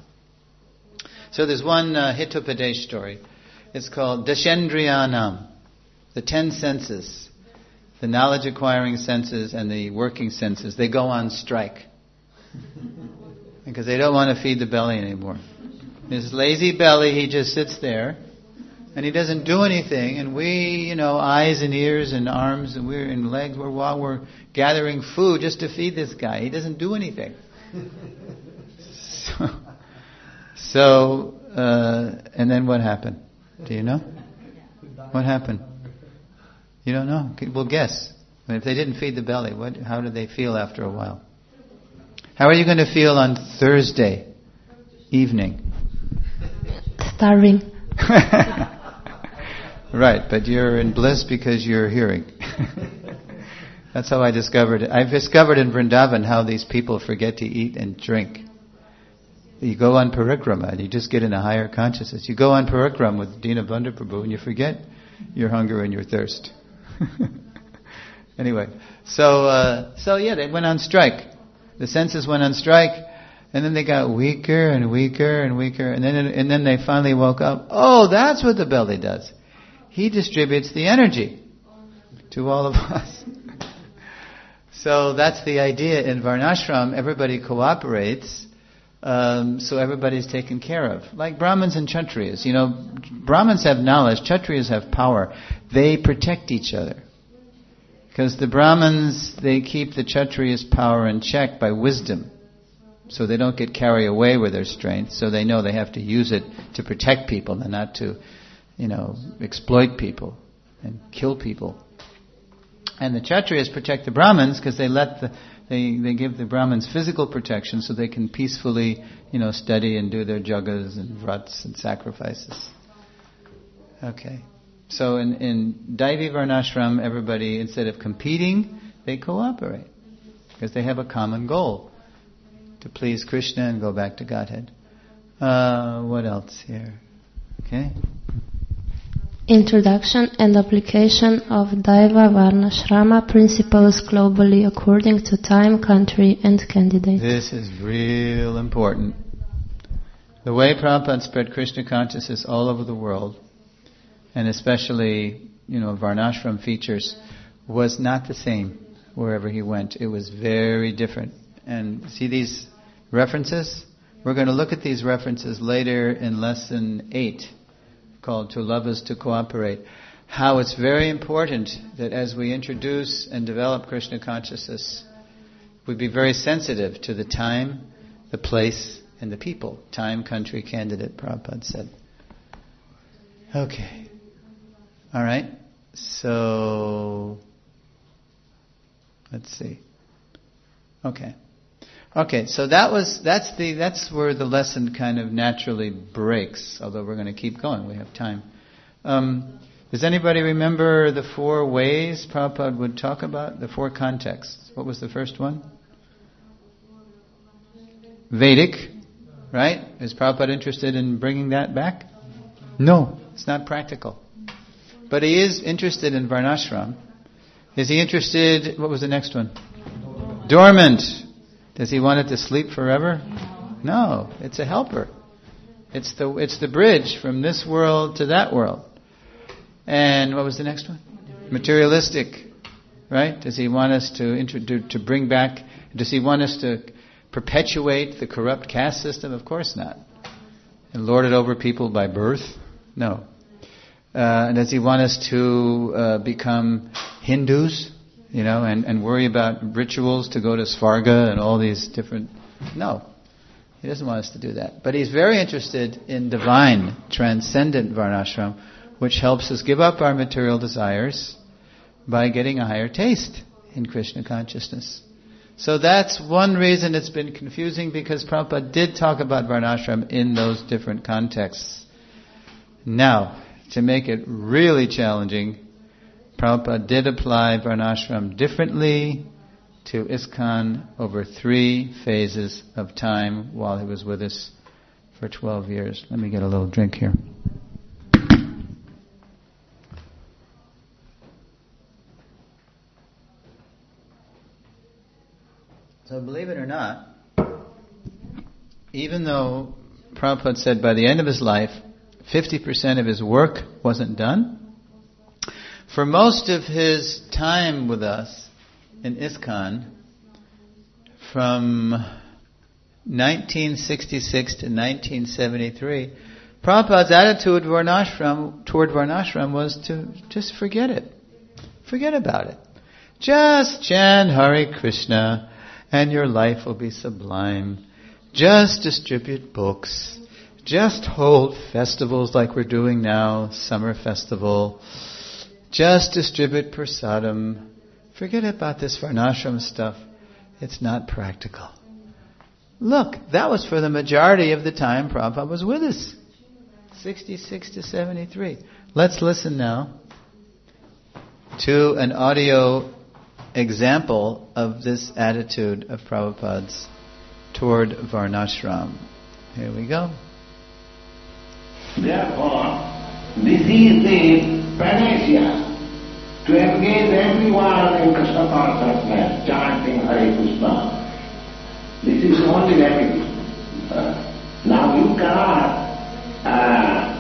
So there's one uh, Hitopadesh story. It's called Dashendriyanam, the ten senses, the knowledge-acquiring senses and the working senses. They go on strike. Because they don't want to feed the belly anymore. His lazy belly, he just sits there, and he doesn't do anything. And we, you know, eyes and ears and arms and we're and legs, we're while we're gathering food just to feed this guy. He doesn't do anything. so, so uh, and then what happened? Do you know? What happened? You don't know? Well, guess. I mean, if they didn't feed the belly, what? How did they feel after a while? How are you going to feel on Thursday evening? Starving. Right, but you're in bliss because you're hearing. That's how I discovered it. I've discovered in Vrindavan how these people forget to eat and drink. You go on parikrama and you just get in a higher consciousness. You go on parikrama with Dinabandhu Prabhu and you forget your hunger and your thirst. Anyway, so uh, so yeah, they went on strike. The senses went on strike, and then they got weaker and weaker and weaker, and then and then they finally woke up. Oh, that's what the belly does. He distributes the energy to all of us. So that's the idea. In Varnashram, everybody cooperates, um, so everybody's taken care of. Like Brahmins and Kshatriyas. You know, Brahmins have knowledge, Kshatriyas have power. They protect each other. Because the Brahmins, they keep the Kshatriyas' power in check by wisdom. So they don't get carried away with their strength, so they know they have to use it to protect people and not to, you know, exploit people and kill people. And the Kshatriyas protect the Brahmins because they let the, they, they give the Brahmins physical protection so they can peacefully, you know, study and do their jagas and vrats and sacrifices. Okay. So in, in Daivi Varnashram, everybody, instead of competing, they cooperate because they have a common goal. To please Krishna and go back to Godhead. Uh, what else here? Okay. Introduction and application of Daiva Varnashrama principles globally according to time, country, and candidate. This is real important. The way Prabhupada spread Krishna consciousness all over the world, and especially, you know, Varnashram features, was not the same wherever he went. It was very different. And see these references? We're going to look at these references later in lesson eight, called To Love is to Cooperate. How it's very important that as we introduce and develop Krishna consciousness, we be very sensitive to the time, the place, and the people. Time, country, candidate, Prabhupada said. Okay. All right. So, let's see. Okay. Okay, so that was that's the that's where the lesson kind of naturally breaks. Although we're going to keep going, we have time. Um, does anybody remember the four ways Prabhupada would talk about the four contexts? What was the first one? Vedic, right? Is Prabhupada interested in bringing that back? No, it's not practical. But he is interested in Varnashram. Is he interested? What was the next one? Dormant. Does he want it to sleep forever? No, it's a helper. It's the it's the bridge from this world to that world. And what was the next one? Materialistic, right? Does he want us to introduce, to bring back? Does he want us to perpetuate the corrupt caste system? Of course not. And lord it over people by birth? No. Uh, and does he want us to uh, become Hindus? You know, and, and worry about rituals to go to Svarga and all these different... No, he doesn't want us to do that. But he's very interested in divine, transcendent Varnashram, which helps us give up our material desires by getting a higher taste in Krishna consciousness. So that's one reason it's been confusing, because Prabhupada did talk about Varnashram in those different contexts. Now, to make it really challenging, Prabhupada did apply Varnashram differently to ISKCON over three phases of time while he was with us for twelve years. Let me get a little drink here. So believe it or not, even though Prabhupada said by the end of his life, fifty percent of his work wasn't done, for most of his time with us in ISKCON, from nineteen sixty-six to nineteen seventy-three, Prabhupada's attitude Varnashram, toward Varnashram was to just forget it. Forget about it. Just chant Hare Krishna and your life will be sublime. Just distribute books. Just hold festivals like we're doing now, summer festival. Just distribute prasadam. Forget about this Varnashram stuff. It's not practical. Look, that was for the majority of the time Prabhupada was with us. sixty-six to seventy-three. Let's listen now to an audio example of this attitude of Prabhupada's toward Varnashram. Here we go. Therefore, this is the panacea to engage everyone in Krishna consciousness, chanting Hare Krishna. This is the only remedy. Uh, now you cannot uh,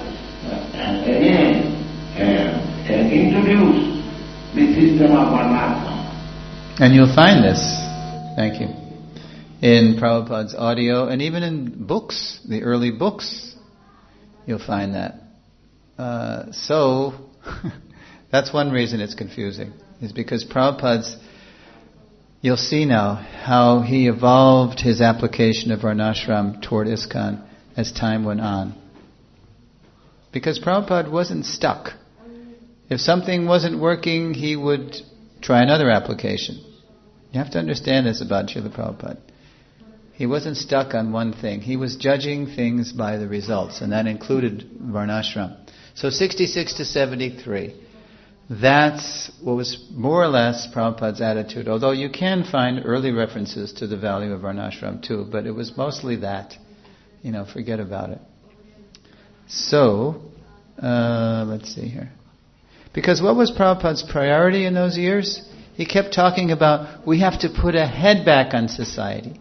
again uh, uh, introduce the system of Varnashram. And you'll find this, thank you, in Prabhupada's audio and even in books, the early books, you'll find that. Uh, so, that's one reason it's confusing, is because Prabhupada's, you'll see now how he evolved his application of Varnashram toward ISKCON as time went on. Because Prabhupada wasn't stuck. If something wasn't working, he would try another application. You have to understand this about Srila Prabhupada. He wasn't stuck on one thing. He was judging things by the results, and that included Varnashram. So sixty-six to seventy-three. That's what was more or less Prabhupada's attitude. Although you can find early references to the value of Varnashram too, but it was mostly that. You know, forget about it. So, uh, let's see here. Because what was Prabhupada's priority in those years? He kept talking about, we have to put a head back on society.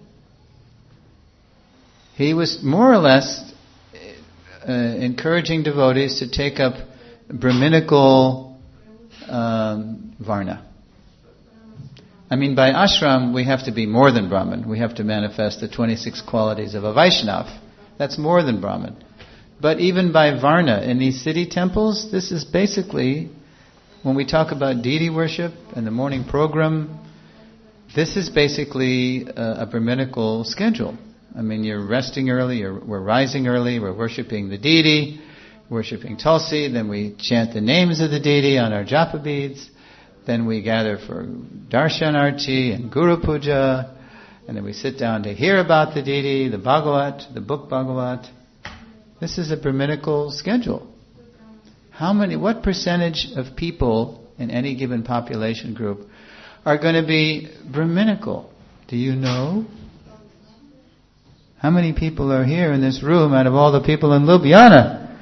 He was more or less uh, encouraging devotees to take up Brahminical um, Varna. I mean, by ashram, we have to be more than Brahmin. We have to manifest the twenty-six qualities of a Vaishnava. That's more than Brahmin. But even by Varna, in these city temples, this is basically, when we talk about deity worship and the morning program, this is basically a, a Brahminical schedule. I mean, you're resting early, you're, we're rising early, we're worshipping the deity, worshipping Tulsi, then we chant the names of the deity on our japa beads, then we gather for darshan arti and guru puja, and then we sit down to hear about the deity, the Bhagavat, the book Bhagavat. This is a Brahminical schedule. How many, what percentage of people in any given population group are going to be Brahminical? Do you know? How many people are here in this room out of all the people in Ljubljana?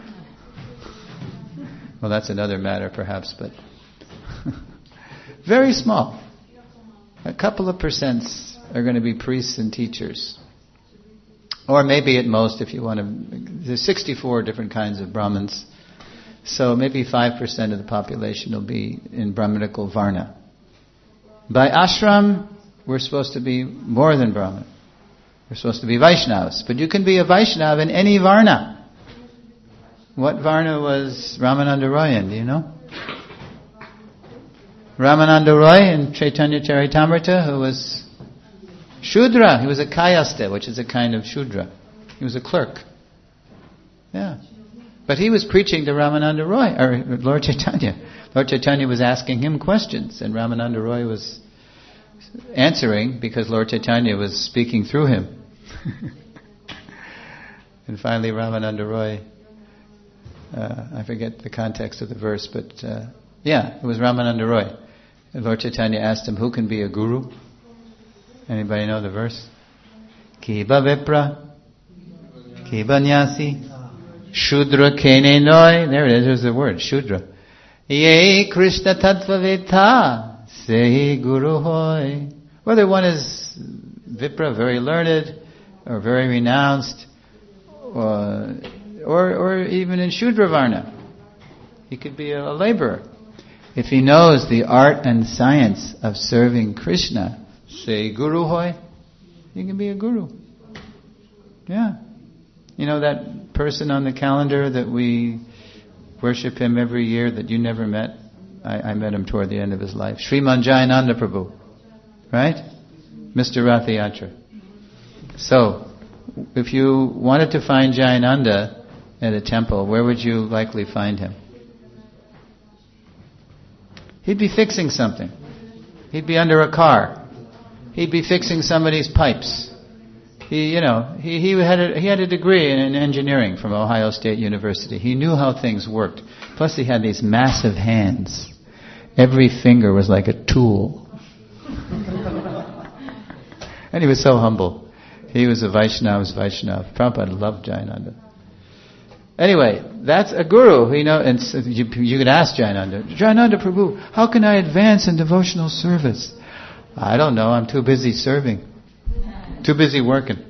Well, that's another matter perhaps, but very small. A couple of percents are going to be priests and teachers. Or maybe at most, if you want to, there's sixty-four different kinds of Brahmins. So maybe five percent of the population will be in Brahminical Varna. By ashram, we're supposed to be more than Brahmin. We're supposed to be Vaishnavas. But you can be a Vaishnava in any Varna. What Varna was Ramananda Roy in, do you know? Ramananda Roy in Chaitanya Charitamrita, who was Shudra. He was a Kayaste, which is a kind of Shudra. He was a clerk. Yeah. But he was preaching to Ramananda Roy, or Lord Chaitanya. Lord Chaitanya was asking him questions, and Ramananda Roy was answering because Lord Chaitanya was speaking through him. And finally Ramananda Roy, uh, I forget the context of the verse, but uh, yeah, it was Ramananda Roy. And Lord Chaitanya asked him, who can be a guru? Anybody know the verse? Kiba Vipra, Kiba Nyasi, Shudra Kene Noi. There it is, there's the word, Shudra. Ye Krishna Tattva Vita, Sehi Guru Hoy. Whether one is Vipra, very learned, or very renounced, or, or, or even in Shudra Varna. He could be a, a laborer. If he knows the art and science of serving Krishna, say Guru Hoy, he can be a guru. Yeah. You know that person on the calendar that we worship him every year that you never met? I, I met him toward the end of his life. Sriman Jayananda Prabhu. Right? Mister Rathayatra. So, if you wanted to find Jayananda at a temple, where would you likely find him? He'd be fixing something. He'd be under a car. He'd be fixing somebody's pipes. He, you know, he, he had a, he had a degree in engineering from Ohio State University. He knew how things worked. Plus he had these massive hands. Every finger was like a tool. And he was so humble. He was a Vaishnava's Vaishnava. Prabhupada loved Jayananda. Anyway, that's a guru. You know, and so you, you could ask Jayananda, Jayananda Prabhu, how can I advance in devotional service? I don't know. I'm too busy serving. Too busy working.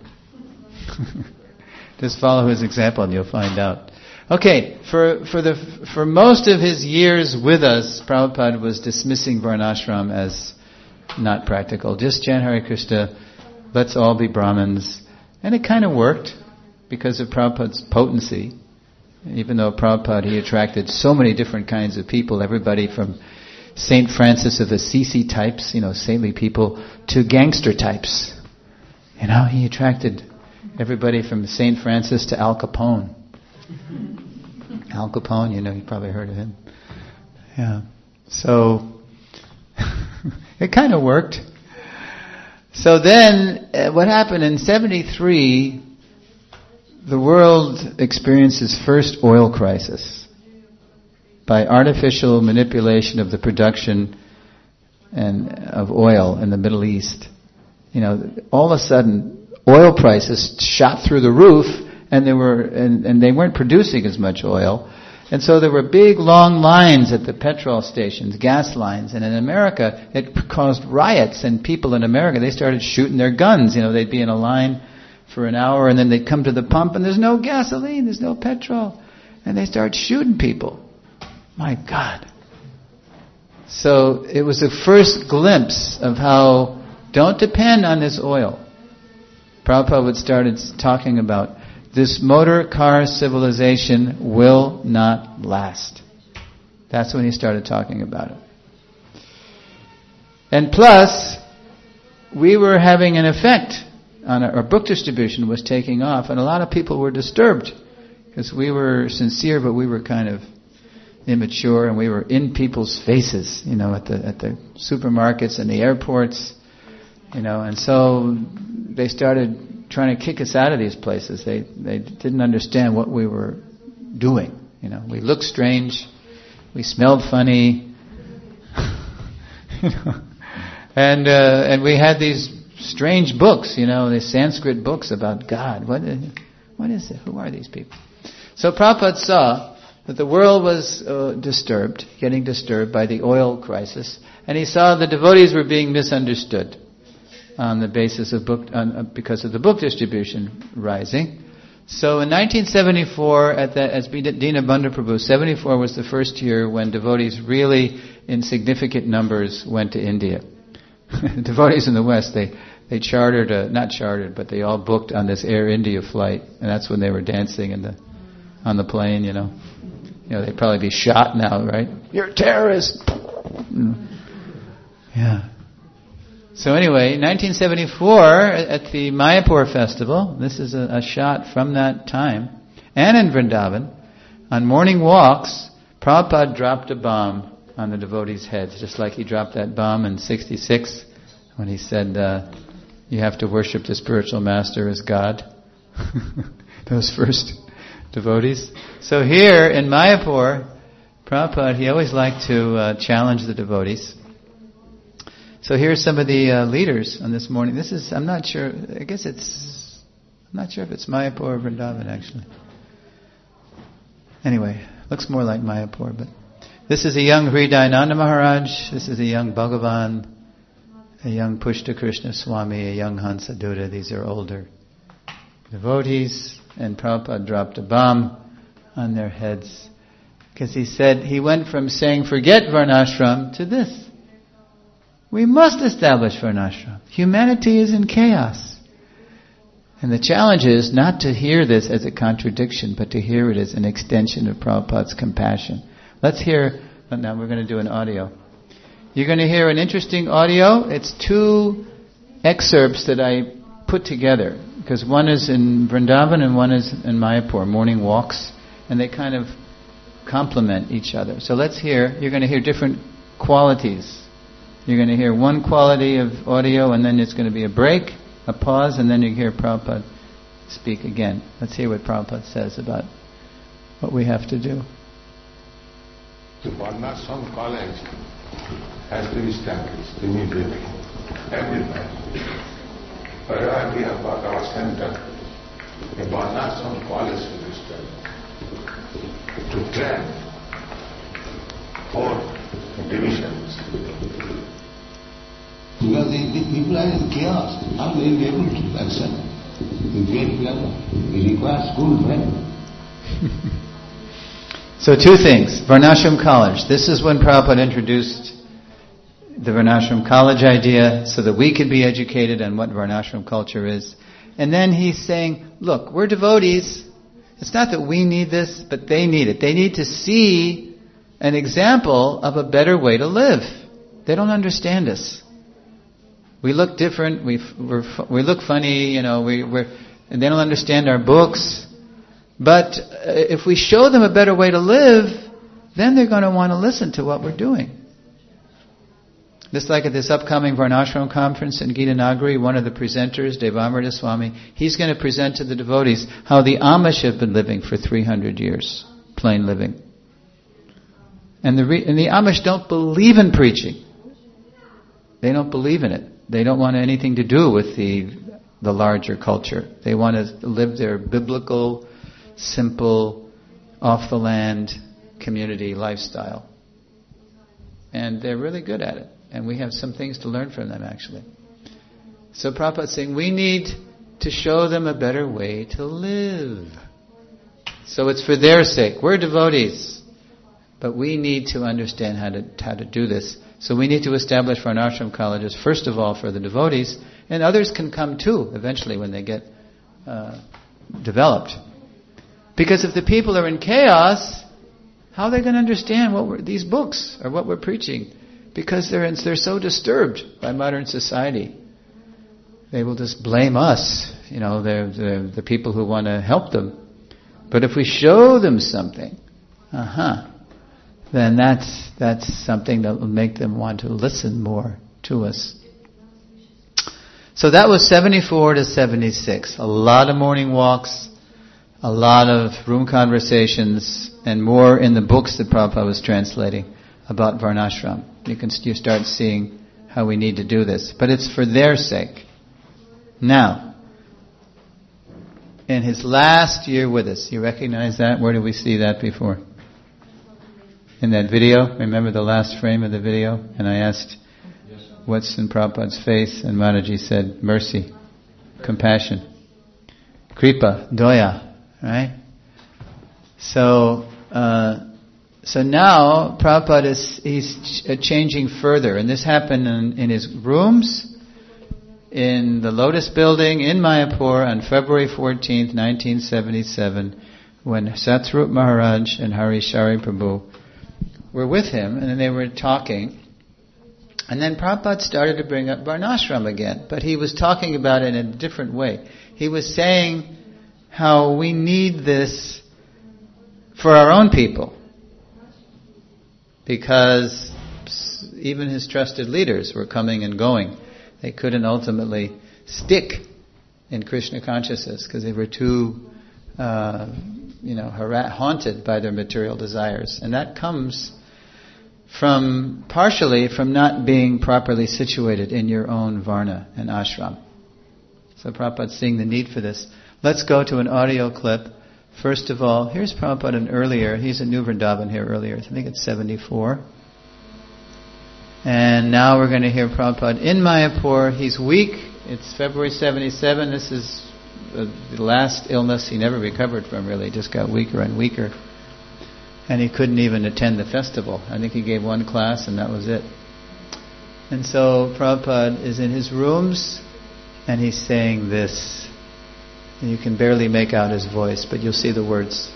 Just follow his example and you'll find out. Okay, for for the for most of his years with us, Prabhupada was dismissing Varnashram as not practical. Just chant Hare Krishna, let's all be Brahmins. And it kind of worked because of Prabhupada's potency. Even though Prabhupada, he attracted so many different kinds of people, everybody from Saint Francis of Assisi types, you know, saintly people, to gangster types. You know, he attracted everybody from Saint Francis to Al Capone. Al Capone, you know, you probably heard of him. Yeah. So, it kind of worked. So then, uh, what happened in seventy-three, the world experienced its first oil crisis by artificial manipulation of the production and of oil in the Middle East. You know, all of a sudden, oil prices shot through the roof, and they were and, and they weren't producing as much oil, and so there were big long lines at the petrol stations, gas lines, and in America it caused riots, and people in America, they started shooting their guns. You know, they'd be in a line for an hour, and then they'd come to the pump, and there's no gasoline, there's no petrol, and they start shooting people. My God. So it was the first glimpse of how, don't depend on this oil. Prabhupada started talking about this motor car civilization will not last. That's when he started talking about it. And plus, we were having an effect on our, our book distribution was taking off, and a lot of people were disturbed because we were sincere, but we were kind of immature, and we were in people's faces, you know, at the at the supermarkets and the airports, you know, and so they started trying to kick us out of these places. They they didn't understand what we were doing. You know, we looked strange, we smelled funny, you know, and uh, and we had these strange books, you know, these Sanskrit books about God. What is, what is it? Who are these people? So Prabhupada saw that the world was uh, disturbed, getting disturbed by the oil crisis, and he saw the devotees were being misunderstood on the basis of book, on, uh, because of the book distribution rising. So in nineteen seventy-four, at the, as Dinabandhu Prabhu, seventy-four was the first year when devotees really, in significant numbers, went to India. Devotees in the West, they they chartered, a, not chartered, but they all booked on this Air India flight, and that's when they were dancing in the on the plane, you know. You know, they'd probably be shot now, right? You're a terrorist! Yeah. So anyway, nineteen seventy-four, at the Mayapur festival, this is a, a shot from that time, and in Vrindavan, on morning walks, Prabhupada dropped a bomb on the devotees' heads, just like he dropped that bomb in sixty-six, when he said, uh, you have to worship the spiritual master as God. Those first devotees. So here in Mayapur, Prabhupada, he always liked to uh, challenge the devotees. So here's some of the uh, leaders on this morning. This is, I'm not sure, I guess it's, I'm not sure if it's Mayapur or Vrindavan actually. Anyway, looks more like Mayapur, but this is a young Hridayananda Maharaj, this is a young Bhagavan, a young Pushta Krishna Swami, a young Hansa Dutta. These are older devotees, and Prabhupada dropped a bomb on their heads because he said, he went from saying forget Varnashram to this. We must establish Varnashram. Humanity is in chaos. And the challenge is not to hear this as a contradiction, but to hear it as an extension of Prabhupada's compassion. Let's hear, now we're going to do an audio. You're going to hear an interesting audio. It's two excerpts that I put together, because one is in Vrindavan and one is in Mayapur, morning walks, and they kind of complement each other. So let's hear, you're going to hear different qualities. You're going to hear one quality of audio, and then it's going to be a break, a pause, and then you hear Prabhupada speak again. Let's hear what Prabhupada says about what we have to do. The Varnashram College has to be established immediately, everywhere. Wherever we have got our center, the Varnashram College will be established to train four divisions. Because the, the people are in chaos, how they will be able to accept the great level. It requires school training. So two things. Varnashram College. This is when Prabhupada introduced the Varnashram college idea so that we could be educated on what Varnashram culture is. And then he's saying, look, we're devotees. It's not that we need this, but they need it. They need to see an example of a better way to live. They don't understand us. We look different. We we're, we look funny. You know, we we're, and they don't understand our books. But if we show them a better way to live, then they're going to want to listen to what we're doing. Just like at this upcoming Varnashram conference in Gitanagari, one of the presenters, Devamrita Swami, he's going to present to the devotees how the Amish have been living for three hundred years, plain living. And the re- and the Amish don't believe in preaching. They don't believe in it. They don't want anything to do with the the larger culture. They want to live their biblical, simple, off-the-land community lifestyle. And they're really good at it. And we have some things to learn from them, actually. So Prabhupada's saying, we need to show them a better way to live. So it's for their sake. We're devotees. But we need to understand how to how to do this. So we need to establish Varnashram colleges, first of all, for the devotees, and others can come too, eventually, when they get uh, developed. Because if the people are in chaos, how are they going to understand what we're, these books or what we're preaching? Because they're in, they're so disturbed by modern society. They will just blame us, you know, they're, they're the people who want to help them. But if we show them something, uh-huh, then that's that's something that will make them want to listen more to us. So that was seventy-four to seventy-six. A lot of morning walks, a lot of room conversations, and more in the books that Prabhupada was translating about Varnashram. You can you start seeing how we need to do this. But it's for their sake. Now, in his last year with us, you recognize that? Where did we see that before? In that video, remember the last frame of the video? And I asked, what's in Prabhupada's face? And Maharaji said, mercy, compassion, kripa, doya, right? So, uh, so now Prabhupada is he's ch- changing further, and this happened in, in his rooms in the Lotus Building in Mayapur on February fourteenth, nineteen seventy-seven, when Satsvarup Maharaj and Hari Shari Prabhu were with him, and then they were talking. And then Prabhupada started to bring up Varnashram again, but he was talking about it in a different way. He was saying how we need this for our own people, because even his trusted leaders were coming and going. They couldn't ultimately stick in Krishna consciousness because they were too, uh, you know, hara- haunted by their material desires, and that comes from partially from not being properly situated in your own varna and ashram. So Prabhupada's seeing the need for this. Let's go to an audio clip. First of all, here's Prabhupada an earlier. He's in New Vrindavan here earlier. I think it's seventy-four. And now we're going to hear Prabhupada in Mayapur. He's weak. It's February seventy-seven. This is the last illness he never recovered from, really. He just got weaker and weaker. And he couldn't even attend the festival. I think he gave one class and that was it. And so Prabhupada is in his rooms and he's saying this. And you can barely make out his voice, but you'll see the words.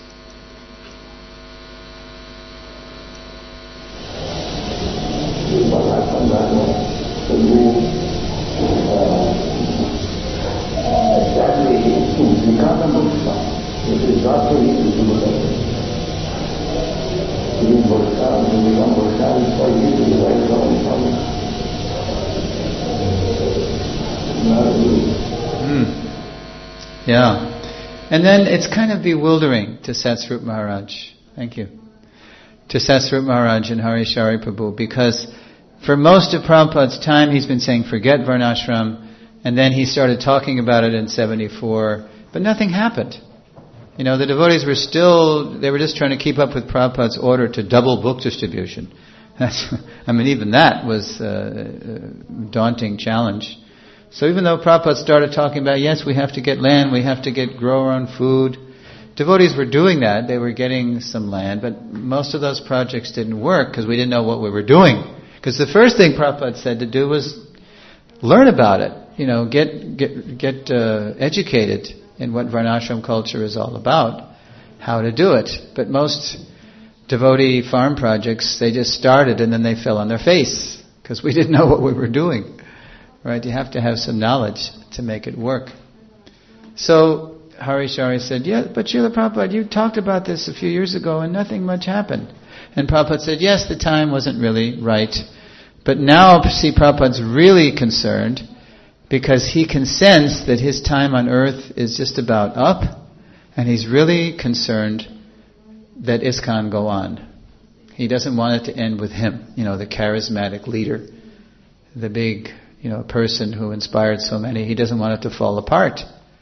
Mm. Yeah. And then it's kind of bewildering to Satsvarup Maharaj. Thank you. To Satsvarup Maharaj and Hari Shari Prabhu, because for most of Prabhupada's time he's been saying forget Varnashram, and then he started talking about it in seventy-four, but nothing happened. You know, the devotees were still, they were just trying to keep up with Prabhupada's order to double book distribution. That's, I mean, even that was a daunting challenge. So even though Prabhupada started talking about, yes, we have to get land, we have to get grow our own food, devotees were doing that. They were getting some land, but most of those projects didn't work because we didn't know what we were doing. Because the first thing Prabhupada said to do was learn about it. You know, get get get uh, educated in what Varnashram culture is all about, how to do it. But most devotee farm projects, they just started and then they fell on their face because we didn't know what we were doing. Right? You have to have some knowledge to make it work. So Hari Shari said, yeah, but Srila Prabhupada, you talked about this a few years ago and nothing much happened. And Prabhupada said, yes, the time wasn't really right. But now, see, Prabhupada's really concerned because he can sense that his time on earth is just about up, and he's really concerned that ISKCON go on. He doesn't want it to end with him, you know, the charismatic leader, the big, you know, person who inspired so many. He doesn't want it to fall apart.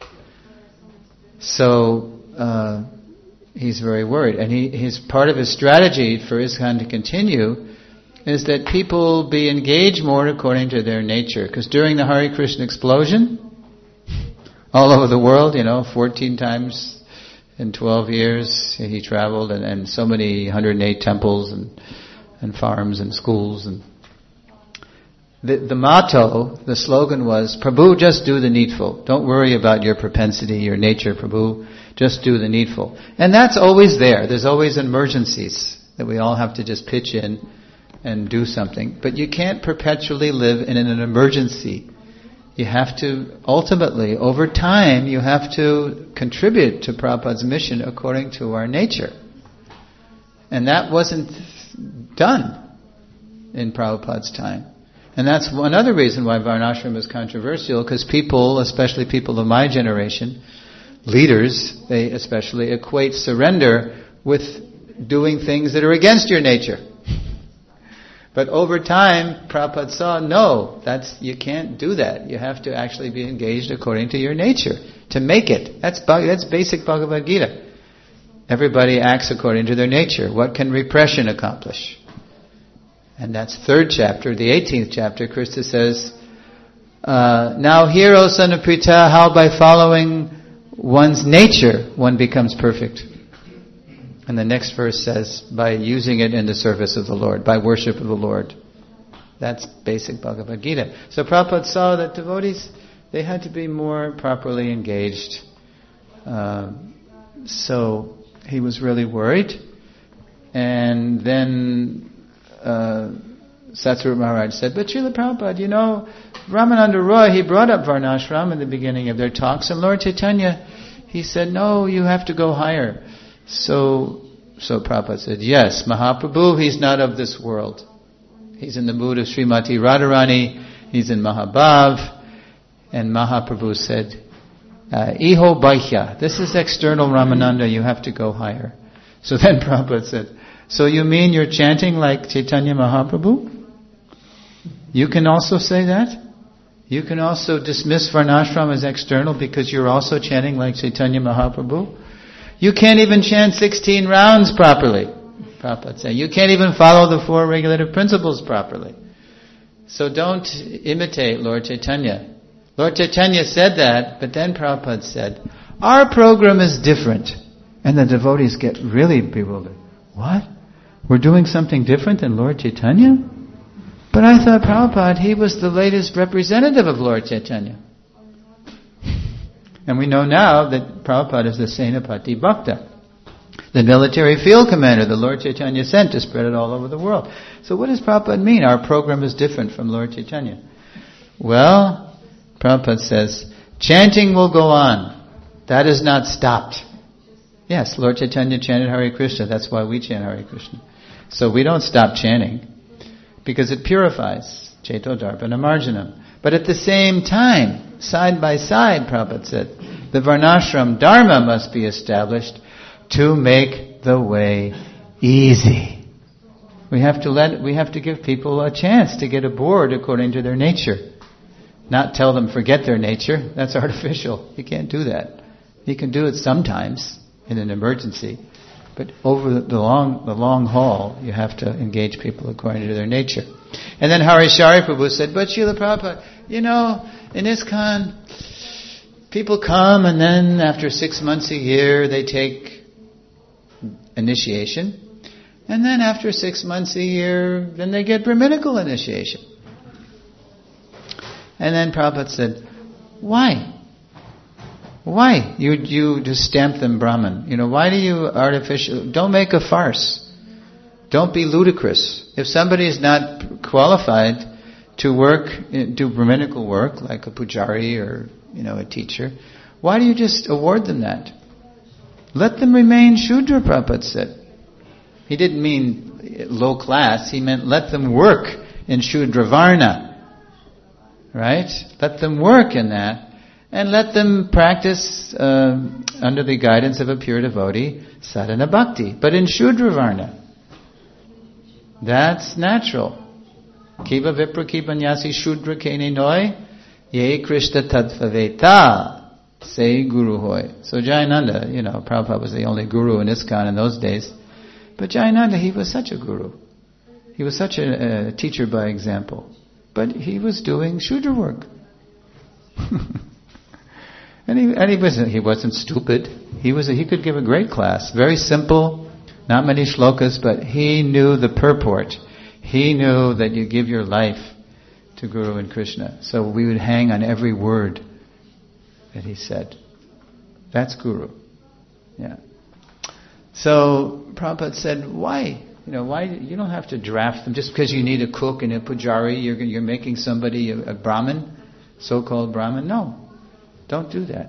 So uh, he's very worried, and he, his part of his strategy for ISKCON to continue is that people be engaged more according to their nature. Because during the Hare Krishna explosion, all over the world, you know, fourteen times in twelve years he traveled, and, and so many one hundred eight temples and and farms and schools. And the, the motto, the slogan was, Prabhu, just do the needful. Don't worry about your propensity, your nature, Prabhu. Just do the needful. And that's always there. There's always emergencies that we all have to just pitch in and do something. But you can't perpetually live in an emergency. You have to, ultimately, over time, you have to contribute to Prabhupada's mission according to our nature. And that wasn't done in Prabhupada's time. And that's one other reason why Varnashram is controversial, because people, especially people of my generation, leaders, they especially equate surrender with doing things that are against your nature. But over time, Prabhupada saw, no, that's you can't do that. You have to actually be engaged according to your nature to make it. That's that's basic Bhagavad Gita. Everybody acts according to their nature. What can repression accomplish? And that's third chapter, the eighteenth chapter. Krishna says, uh, now hear, O son of Pritha, how by following one's nature one becomes perfect. And the next verse says, by using it in the service of the Lord, by worship of the Lord. That's basic Bhagavad Gita. So Prabhupada saw that devotees, they had to be more properly engaged. Uh, so he was really worried. And then uh, Satsvarupa Maharaj said, but Srila Prabhupada, you know, Ramananda Roy, he brought up Varnashram in the beginning of their talks, and Lord Chaitanya, he said, no, you have to go higher. So, so Prabhupada said, yes, Mahaprabhu, he's not of this world. He's in the mood of Srimati Radharani, he's in Mahabhav, and Mahaprabhu said, uh, Iho Baihya, this is external Ramananda, you have to go higher. So then Prabhupada said, so you mean you're chanting like Chaitanya Mahaprabhu? You can also say that? You can also dismiss Varnashram as external because you're also chanting like Chaitanya Mahaprabhu? You can't even chant sixteen rounds properly. Prabhupada said, you can't even follow the four regulative principles properly. So don't imitate Lord Chaitanya. Lord Chaitanya said that, but then Prabhupada said, our program is different. And the devotees get really bewildered. What? We're doing something different than Lord Chaitanya? But I thought Prabhupada, he was the latest representative of Lord Chaitanya. And we know now that Prabhupada is the Senapati Bhakta, the military field commander the Lord Chaitanya sent to spread it all over the world. So what does Prabhupada mean? Our program is different from Lord Chaitanya. Well, Prabhupada says, chanting will go on. That is not stopped. Yes, Lord Chaitanya chanted Hare Krishna. That's why we chant Hare Krishna. So we don't stop chanting because it purifies. Cheto Darpana Marjanam. But at the same time, side by side, Prabhupada said, the Varnashram Dharma must be established to make the way easy. We have to let, we have to give people a chance to get aboard according to their nature. Not tell them forget their nature. That's artificial. You can't do that. You can do it sometimes in an emergency. But over the long, the long haul, you have to engage people according to their nature. And then Hari Shari Prabhu said, but Srila Prabhupada, you know, in ISKCON, people come and then after six months a year they take initiation. And then after six months, a year, then they get Brahminical initiation. And then Prabhupada said, why? Why? You you just stamp them Brahmin. You know, why do you artificial... Don't make a farce. Don't be ludicrous. If somebody is not qualified to work, do Brahminical work, like a pujari or, you know, a teacher, why do you just award them that? Let them remain Shudra, Prabhupada said. He didn't mean low class, he meant let them work in Shudra Varna. Right? Let them work in that. And let them practice uh, under the guidance of a pure devotee, sadhana bhakti. But in Shudra Varna, that's natural. Kiva vipra kibanyasi Shudra kene noi, ye Krishna tadvaveta, say guru hoy. So Jayananda, you know, Prabhupada was the only guru in ISKCON in those days. But Jayananda, he was such a guru. He was such a, a teacher by example. But he was doing Shudra work. And he, and he wasn't, he wasn't stupid. He was, a, he could give a great class. Very simple, not many shlokas, but he knew the purport. He knew that you give your life to Guru and Krishna. So we would hang on every word that he said. That's Guru. Yeah. So Prabhupada said, why? You know, why? You don't have to draft them. Just because you need a cook and a pujari, you're, you're making somebody a, a Brahmin, so-called Brahmin. No. Don't do that.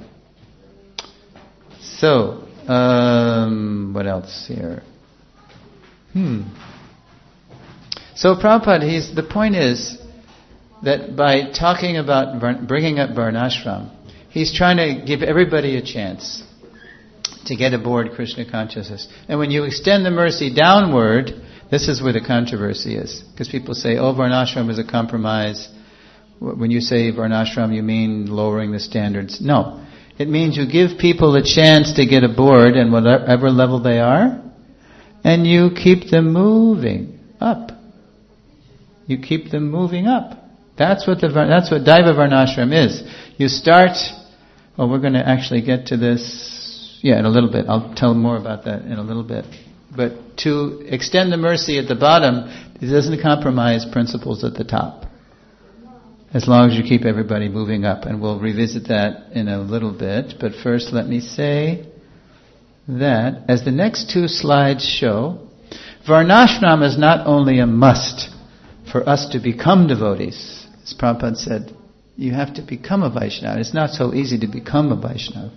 So, um, what else here? Hmm. So Prabhupada, he's, the point is that by talking about bringing up Varnashram, he's trying to give everybody a chance to get aboard Krishna consciousness. And when you extend the mercy downward, this is where the controversy is. Because people say, oh, Varnashram is a compromise. When you say Varnashram, you mean lowering the standards. No. It means you give people a chance to get aboard and whatever level they are, and you keep them moving up. You keep them moving up. That's what the that's what Daiva Varnashram is. You start, well, we're going to actually get to this, yeah, in a little bit. I'll tell more about that in a little bit. But to extend the mercy at the bottom, it doesn't compromise principles at the top. As long as you keep everybody moving up. And we'll revisit that in a little bit. But first let me say that, as the next two slides show, Varnashram is not only a must for us to become devotees. As Prabhupada said, you have to become a Vaishnava. It's not so easy to become a Vaishnava.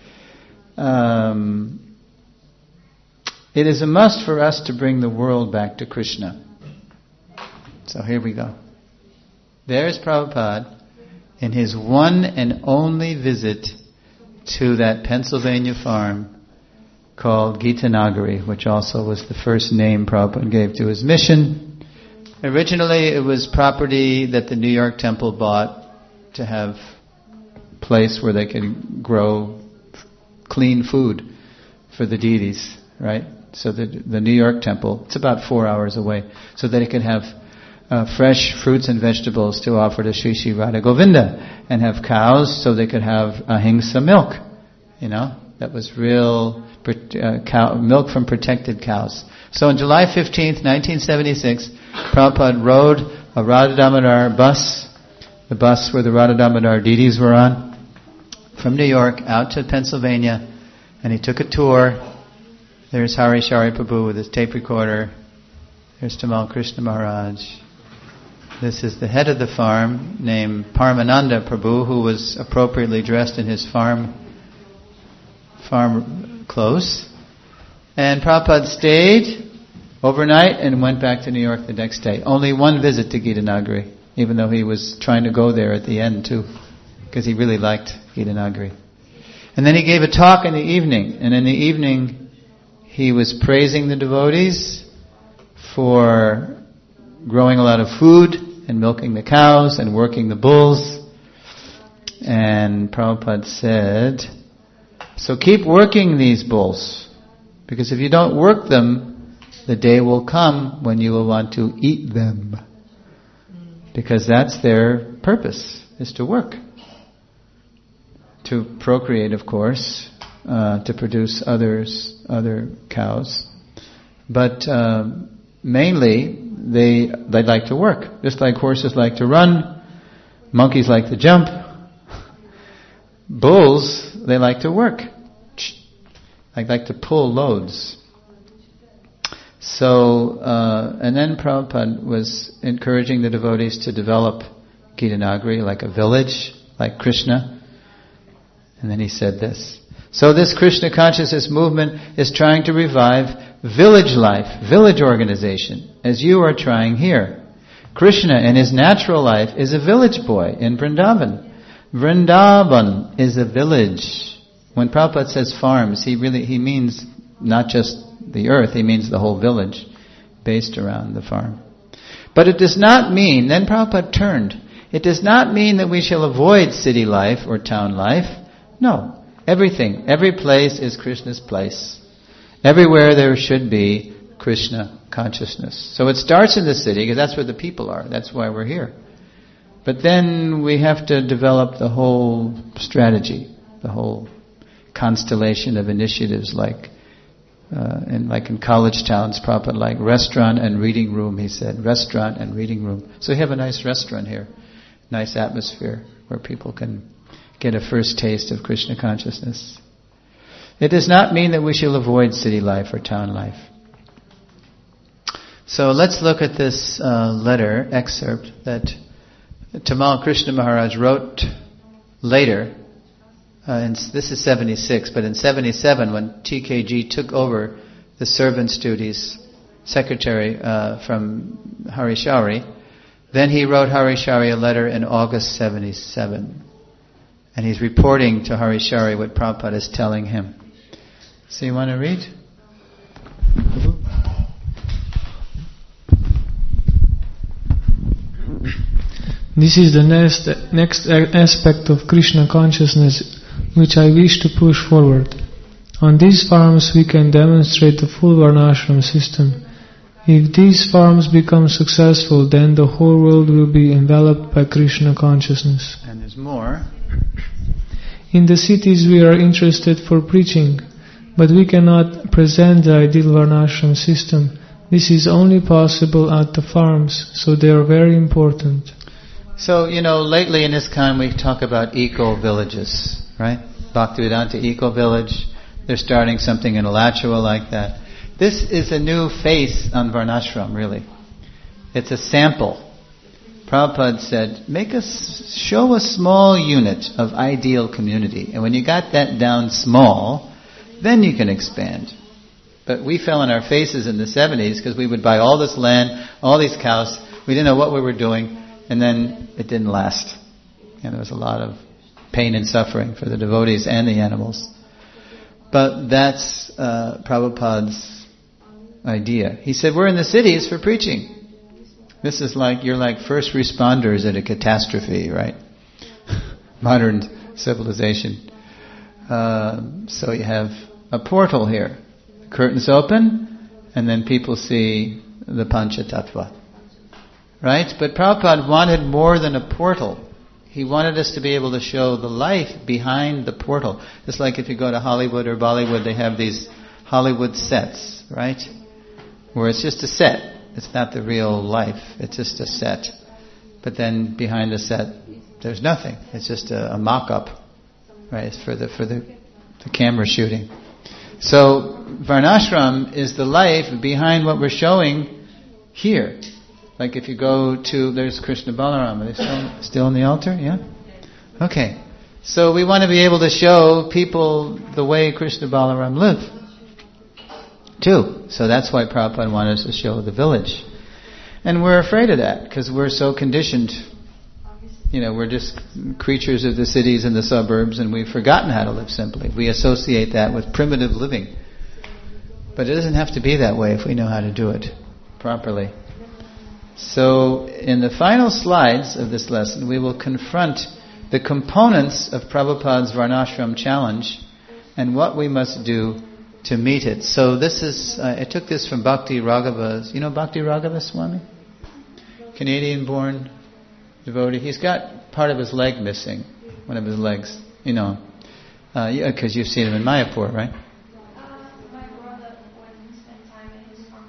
Um, it is a must for us to bring the world back to Krishna. So here we go. There's Prabhupada in his one and only visit to that Pennsylvania farm called Gitanagari, which also was the first name Prabhupada gave to his mission. Originally it was property that the New York Temple bought to have a place where they could grow clean food for the deities, right? So the, the New York Temple, it's about four hours away, so that it could have Uh, fresh fruits and vegetables to offer to Sri Sri Radha Govinda, and have cows so they could have ahimsa milk. You know, that was real uh, cow, milk from protected cows. So on July fifteenth, nineteen seventy-six, Prabhupada rode a Radha Damodar bus, the bus where the Radha Damodar deities were on, from New York out to Pennsylvania, and he took a tour. There's Hari Shari Prabhu with his tape recorder. There's Tamal Krishna Maharaj. This is the head of the farm, named Paramananda Prabhu, who was appropriately dressed in his farm farm clothes. And Prabhupada stayed overnight and went back to New York the next day. Only one visit to Gitanagari, even though he was trying to go there at the end too, because he really liked Gitanagari. And then he gave a talk in the evening, and in the evening he was praising the devotees for growing a lot of food and milking the cows and working the bulls. And Prabhupada said, so keep working these bulls, because if you don't work them, the day will come when you will want to eat them. Because that's their purpose, is to work. To procreate, of course, uh, to produce others, other cows. But uh, mainly, they they like to work. Just like horses like to run, monkeys like to jump, bulls, they like to work. They like to pull loads. So, uh, and then Prabhupada was encouraging the devotees to develop Gitanagari like a village, like Krishna. And then he said this. So this Krishna consciousness movement is trying to revive village life, village organization, as you are trying here. Krishna in his natural life is a village boy in Vrindavan. Vrindavan is a village. When Prabhupada says farms, he really, he means not just the earth, he means the whole village based around the farm. But it does not mean, then Prabhupada turned, it does not mean that we shall avoid city life or town life. No. Everything, every place is Krishna's place. Everywhere there should be Krishna consciousness. So it starts in the city, because that's where the people are. That's why we're here. But then we have to develop the whole strategy, the whole constellation of initiatives like uh, in, like in college towns, proper like restaurant and reading room, he said. Restaurant and reading room. So we have a nice restaurant here. Nice atmosphere where people can get a first taste of Krishna consciousness. It does not mean that we shall avoid city life or town life. So let's look at this uh, letter, excerpt, that Tamal Krishna Maharaj wrote later. Uh, and this is seventy-six, but in seventy-seven, when T K G took over the servants' duties, secretary uh, from Harishari, then he wrote Harishari a letter in August seventy-seven. And he's reporting to Harishari what Prabhupada is telling him. So you want to read? This is the next, next aspect of Krishna consciousness which I wish to push forward. On these farms we can demonstrate the full Varnashram system. If these farms become successful, then the whole world will be enveloped by Krishna consciousness. And there's more. In the cities we are interested for preaching, but we cannot present the ideal Varnashram system. This is only possible at the farms, so they are very important. So, you know, lately in ISKCON we talk about eco-villages, right? Bhaktivedanta Eco-Village. They're starting something in Alachua like that. This is a new face on Varnashram, really. It's a sample. Prabhupada said, make us show a small unit of ideal community. And when you got that down small, then you can expand. But we fell on our faces in the seventies because we would buy all this land, all these cows. We didn't know what we were doing. And then it didn't last. And there was a lot of pain and suffering for the devotees and the animals. But that's uh, Prabhupada's idea. He said, we're in the cities for preaching. This is like, you're like first responders at a catastrophe, right? Modern civilization. Uh, so you have a portal here. The curtains open, and then people see the Panchatattva. Right? But Prabhupada wanted more than a portal. He wanted us to be able to show the life behind the portal. Just like if you go to Hollywood or Bollywood, they have these Hollywood sets, right? Where it's just a set. It's not the real life. It's just a set. But then behind the set, there's nothing. It's just a, a mock-up, right? It's for the for the, the camera shooting. So Varnashram is the life behind what we're showing here. Like if you go to, there's Krishna Balaram. Are they still, still on the altar? Yeah? Okay. So we want to be able to show people the way Krishna Balaram live. Too. So that's why Prabhupada wanted us to show the village. And we're afraid of that because we're so conditioned. You know, we're just creatures of the cities and the suburbs, and we've forgotten how to live simply. We associate that with primitive living. But it doesn't have to be that way if we know how to do it properly. So, in the final slides of this lesson, we will confront the components of Prabhupada's Varnashram challenge and what we must do to meet it. So this is, uh, I took this from Bhakti Raghava. You know Bhakti Raghava Swami? Canadian-born devotee. He's got part of his leg missing, one of his legs. You know, uh, yeah, because you've seen him in Mayapur, right? Uh, my brother, when he spent time in his farm,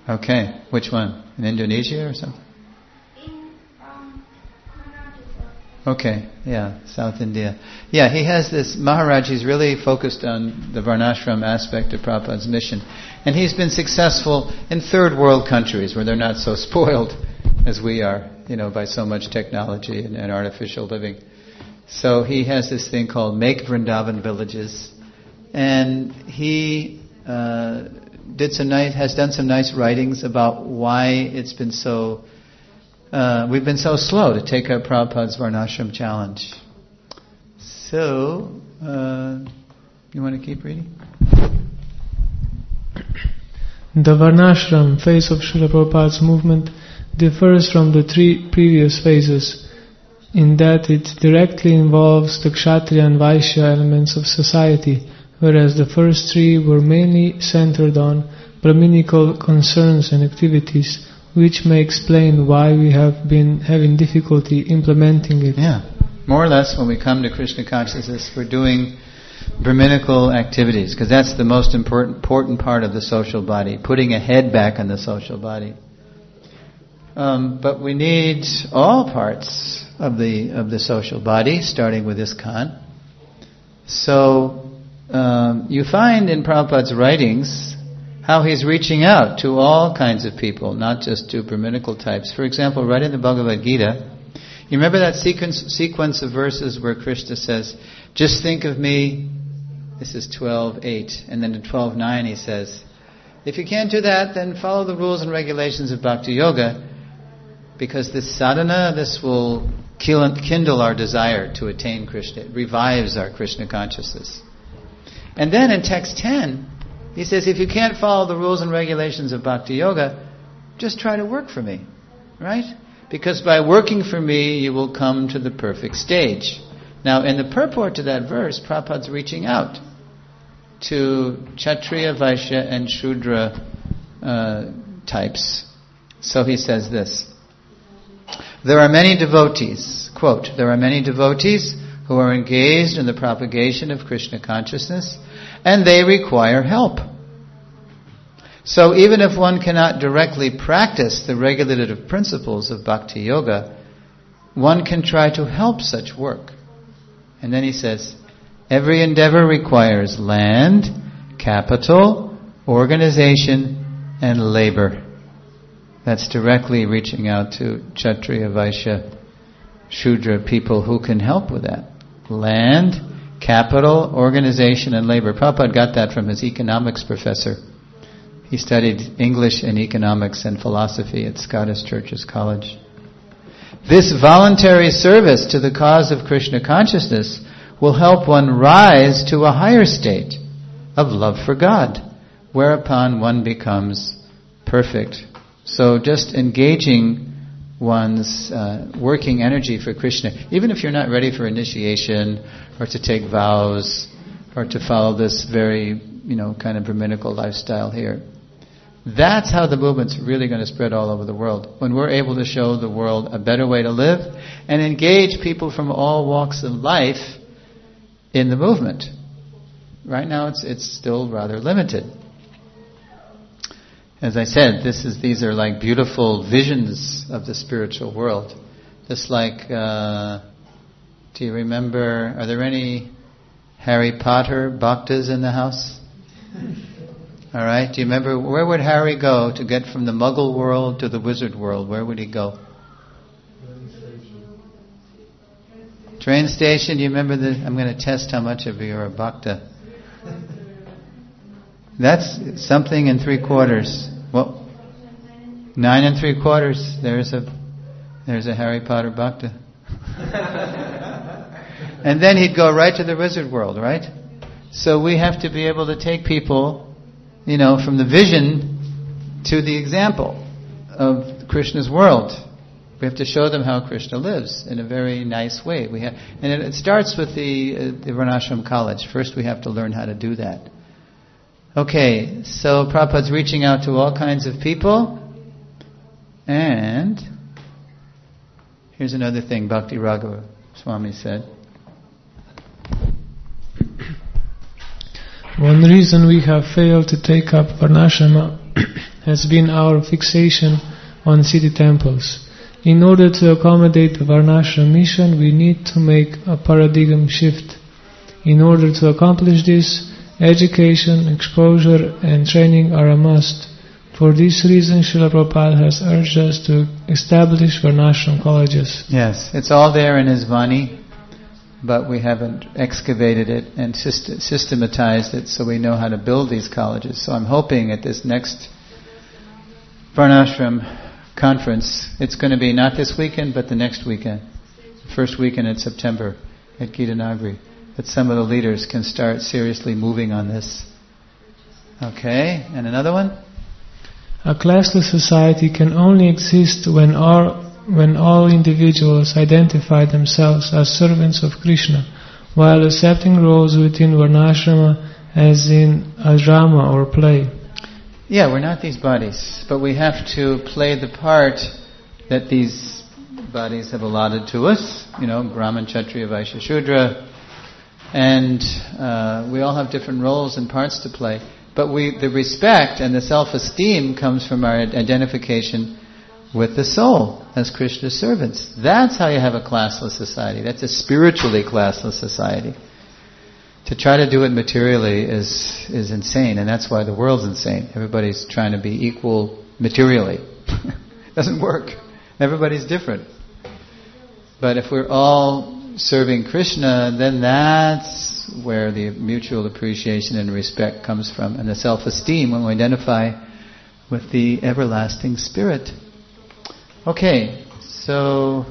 Okay, which one? In Indonesia or something? In um, Okay, yeah, South India. Yeah, he has this, Maharaj, he's really focused on the Varnashram aspect of Prabhupada's mission. And he's been successful in third world countries where they're not so spoiled as we are, you know, by so much technology and, and artificial living. So he has this thing called Make Vrindavan Villages. And he uh, did some nice, has done some nice writings about why it's been so Uh, we've been so slow to take up Prabhupada's Varnashram challenge. So, uh, you want to keep reading? The Varnashram phase of Srila Prabhupada's movement differs from the three previous phases in that it directly involves the Kshatriya and Vaishya elements of society, whereas the first three were mainly centered on Brahminical concerns and activities, which may explain why we have been having difficulty implementing it. Yeah. More or less, when we come to Krishna consciousness, we're doing Brahminical activities, because that's the most important, important part of the social body, putting a head back on the social body. Um, but we need all parts of the of the social body, starting with ISKCON. So, um, you find in Prabhupada's writings how he's reaching out to all kinds of people, not just to Brahminical types. For example, right in the Bhagavad Gita, you remember that sequence, sequence of verses where Krishna says, just think of me, this is twelve eight, and then in twelve nine he says, if you can't do that, then follow the rules and regulations of Bhakti Yoga, because this sadhana, this will kindle our desire to attain Krishna. It revives our Krishna consciousness. And then in text ten, he says, if you can't follow the rules and regulations of Bhakti Yoga, just try to work for me, right? Because by working for me, you will come to the perfect stage. Now, in the purport to that verse, Prabhupada's reaching out to Kshatriya, Vaishya, and Shudra uh, types. So he says this, there are many devotees, quote, there are many devotees who are engaged in the propagation of Krishna consciousness, and they require help. So even if one cannot directly practice the regulative principles of Bhakti Yoga, one can try to help such work. And then he says, every endeavor requires land, capital, organization, and labor. That's directly reaching out to Kshatriya, Vaishya, Shudra people who can help with that. Land, capital, organization, and labor. Prabhupada got that from his economics professor. He studied English and economics and philosophy at Scottish Churches College. This voluntary service to the cause of Krishna consciousness will help one rise to a higher state of love for God, whereupon one becomes perfect. So just engaging one's uh, working energy for Krishna, even if you're not ready for initiation or to take vows or to follow this very, you know, kind of Brahminical lifestyle here. That's how the movement's really going to spread all over the world. When we're able to show the world a better way to live and engage people from all walks of life in the movement. Right now it's it's still rather limited. As I said, this is these are like beautiful visions of the spiritual world. Just like, uh, do you remember, are there any Harry Potter bhaktas in the house? All right, do you remember, where would Harry go to get from the Muggle world to the wizard world? Where would he go? Train station, do you remember the, I'm going to test how much of you are a bhakta. That's something in three quarters. Well, nine and three quarters. There's a there's a Harry Potter bhakta. And then he'd go right to the wizard world, right? So we have to be able to take people, you know, from the vision to the example of Krishna's world. We have to show them how Krishna lives in a very nice way. We have, and it, it starts with the, uh, the Varnashram college. First we have to learn how to do that. Okay, so Prabhupada's reaching out to all kinds of people. And here's another thing Bhakti Raghava Swami said. One reason we have failed to take up Varnashrama has been our fixation on city temples. In order to accommodate the Varnashram mission, we need to make a paradigm shift. In order to accomplish this, education, exposure and training are a must. For this reason, Srila Prabhupada has urged us to establish Varnashram colleges. Yes, it's all there in his Vani, but we haven't excavated it and syst- systematized it so we know how to build these colleges. So I'm hoping at this next Varnashram conference, it's going to be not this weekend, but the next weekend, first weekend in September at Gitanagari, that some of the leaders can start seriously moving on this. Okay, and another one? A classless society can only exist when all, when all individuals identify themselves as servants of Krishna, while accepting roles within Varnashrama as in a drama or play. Yeah, we're not these bodies, but we have to play the part that these bodies have allotted to us, you know, Brahman, Kshatriya, Vaishya, Shudra, and uh, we all have different roles and parts to play. But we, the respect and the self-esteem comes from our identification with the soul as Krishna's servants. That's how you have a classless society. That's a spiritually classless society. To try to do it materially is is insane, and that's why the world's insane. Everybody's trying to be equal materially. Doesn't work. Everybody's different. But if we're all serving Krishna, then that's where the mutual appreciation and respect comes from, and the self-esteem when we identify with the everlasting spirit. Okay, so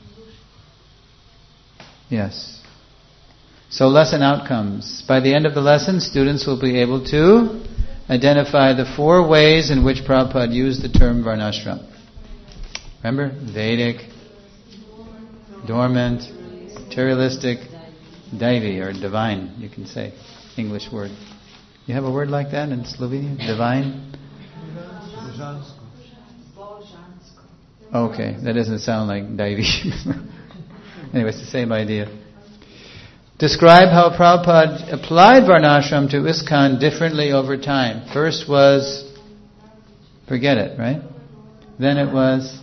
yes. So lesson outcomes. By the end of the lesson, students will be able to identify the four ways in which Prabhupada used the term Varnashram. Remember? Vedic, dormant, materialistic, Daivi, or divine, you can say. English word. You have a word like that in Slovenian? Divine? Okay, that doesn't sound like Daivi. Anyway, it's the same idea. Describe how Prabhupada applied Varnashram to ISKCON differently over time. First was, forget it, right? Then it was,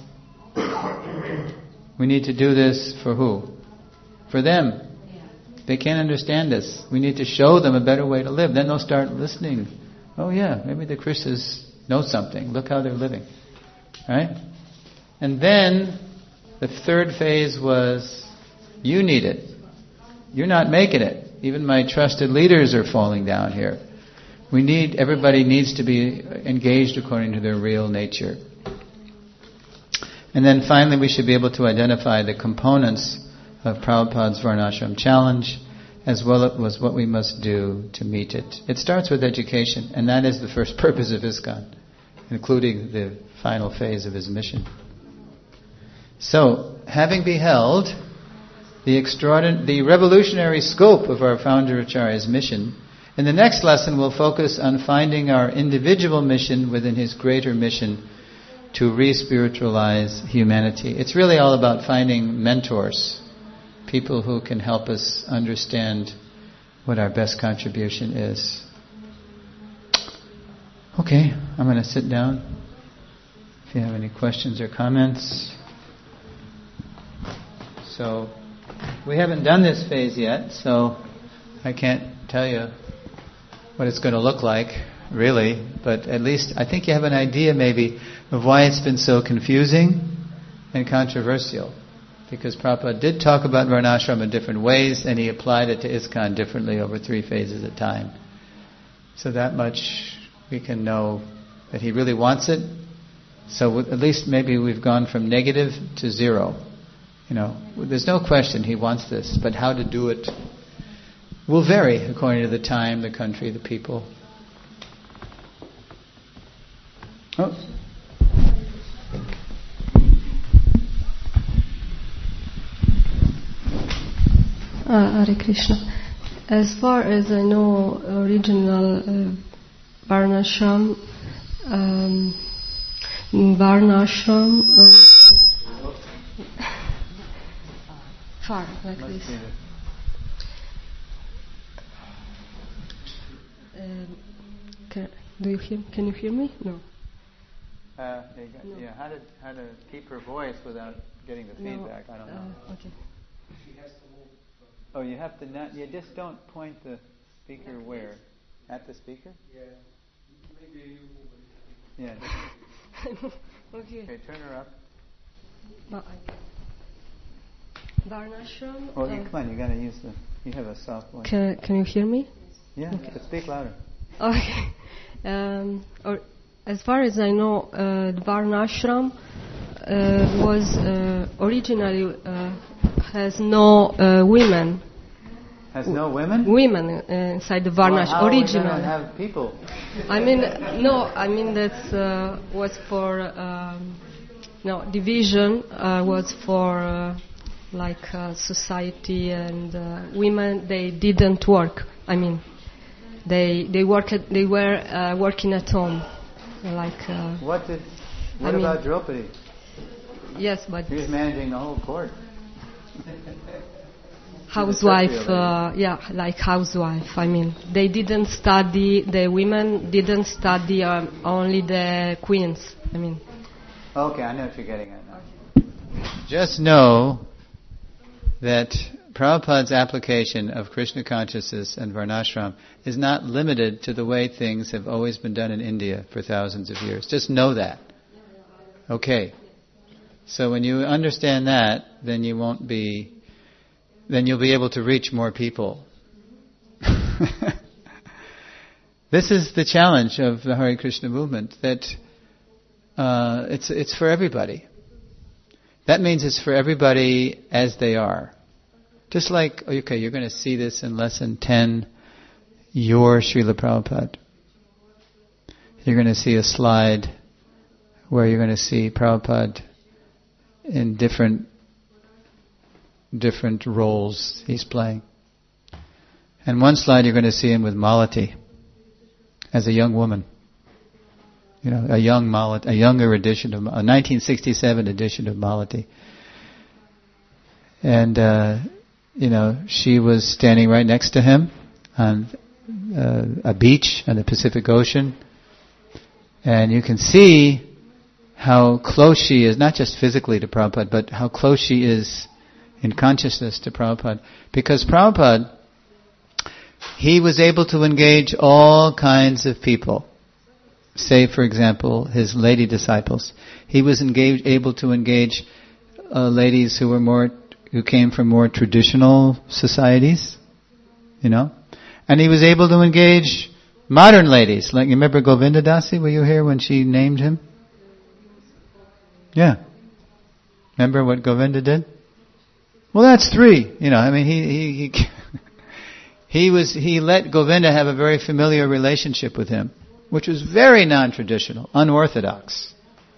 we need to do this for who? For them. They can't understand this. We need to show them a better way to live. Then they'll start listening. Oh yeah, maybe the Krishnas know something. Look how they're living. Right? And then the third phase was, you need it. You're not making it. Even my trusted leaders are falling down here. We need, everybody needs to be engaged according to their real nature. And then finally we should be able to identify the components of Prabhupada's Varnashram challenge, as well as what we must do to meet it. It starts with education, and that is the first purpose of ISKCON, including the final phase of his mission. So, having beheld the extraordinary, the revolutionary scope of our founder Acharya's mission, in the next lesson we'll focus on finding our individual mission within his greater mission to re-spiritualize humanity. It's really all about finding mentors, people who can help us understand what our best contribution is. Okay, I'm going to sit down. If you have any questions or comments. So, we haven't done this phase yet, so I can't tell you what it's going to look like, really. But at least I think you have an idea maybe of why it's been so confusing and controversial. Because Prabhupada did talk about Varnashram in different ways, and he applied it to ISKCON differently over three phases at a time. So that much we can know that he really wants it. So at least maybe we've gone from negative to zero. You know, there's no question he wants this, but how to do it will vary according to the time, the country, the people. Oh. Uh, Hare Krishna. As far as I know, original uh, Varnashram, um, Varnashram, uh, far like this. Um, can, do you hear? Can you hear me? No. Uh, they got, no. Yeah, how to how to keep her voice without getting the feedback? No. I don't know. Uh, okay. Oh, you have to not. You just don't point the speaker like where? This? At the speaker? Yeah. Maybe you move it. Yeah. Okay. Okay, turn her up. Varnashram. Oh, you, come on, you gotta use the. You have a soft voice. Can Can you hear me? Yeah, okay. But speak louder. Okay. Um, or, as far as I know, uh, the Varnashram uh, was uh, originally uh, has no uh, women. Has no women? Women uh, inside the Varnash. Well, how originally. Are we gonna have people? I mean, no. I mean that uh, was for um, no division uh, was for uh, like uh, society and uh, women. They didn't work. I mean, they they worked. They were uh, working at home, like. Uh, what did? What I about mean, Draupadi? Yes, but she's managing the whole court. Housewife, uh, yeah, like housewife. I mean, they didn't study. The women didn't study. Um, only the queens. I mean. Okay, I know what you're getting at now. Just know that Prabhupada's application of Krishna consciousness and Varnashram is not limited to the way things have always been done in India for thousands of years. Just know that. Okay. So when you understand that, then you won't be, then you'll be able to reach more people. This is the challenge of the Hare Krishna movement, that uh, it's it's for everybody. That means it's for everybody as they are. Just like, okay, you're going to see this in lesson ten, your Srila Prabhupada. You're going to see a slide where you're going to see Prabhupada in different different roles he's playing. And one slide you're going to see him with Malati as a young woman. You know, a young Malati, a younger edition of a nineteen sixty-seven edition of Malati. And uh, you know, she was standing right next to him on uh, a beach on the Pacific Ocean, and you can see how close she is, not just physically to Prabhupada, but how close she is in consciousness to Prabhupada. Because Prabhupada, he was able to engage all kinds of people. Say, for example, his lady disciples. He was engage, able to engage uh, ladies who were more, who came from more traditional societies, you know, and he was able to engage modern ladies. Like, you remember Govinda Dasi? Were you here when she named him? Yeah. Remember what Govinda did? Well, that's three. You know, I mean, he he he, he was he let Govinda have a very familiar relationship with him, which was very non-traditional, unorthodox.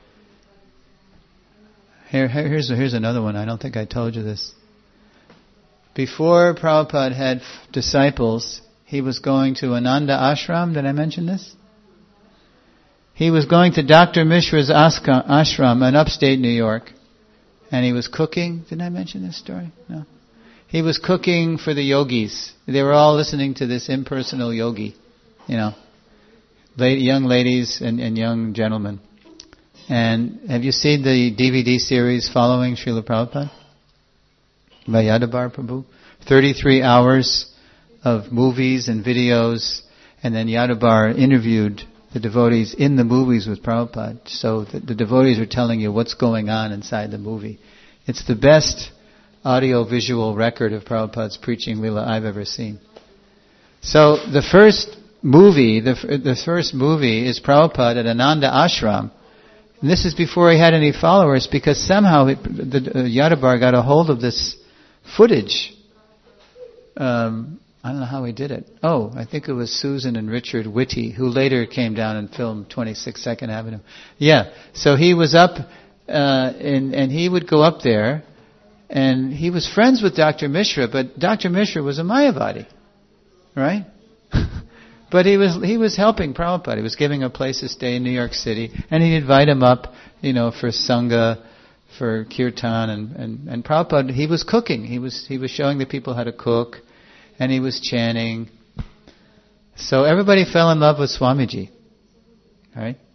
Here, here's here's another one. I don't think I told you this. Before Prabhupada had f- disciples, he was going to Ananda Ashram. Did I mention this? He was going to Doctor Mishra's ashram in upstate New York, and he was cooking. Didn't I mention this story? No. He was cooking for the yogis. They were all listening to this impersonal yogi, you know, lady, young ladies and, and young gentlemen. And have you seen the D V D series following Srila Prabhupada by Yadavar Prabhu? thirty-three hours of movies and videos, and then Yadavar interviewed the devotees in the movies with Prabhupada. So the, the devotees are telling you what's going on inside the movie. It's the best audio-visual record of Prabhupada's preaching Leela I've ever seen. So the first movie, the, the first movie is Prabhupada at Ananda Ashram. And this is before he had any followers, because somehow it, the, uh, Yadavar got a hold of this footage. Um, I don't know how he did it. Oh, I think it was Susan and Richard Whitty, who later came down and filmed twenty-six Second Avenue. Yeah, so he was up, uh, and, and he would go up there, and he was friends with Doctor Mishra, but Doctor Mishra was a Mayavadi, right? But he was he was helping Prabhupada. He was giving a place to stay in New York City, and he'd invite him up, you know, for Sangha, for Kirtan, and, and, and Prabhupada, he was cooking. He was he was showing the people how to cook, and he was chanting. So everybody fell in love with Swamiji, right?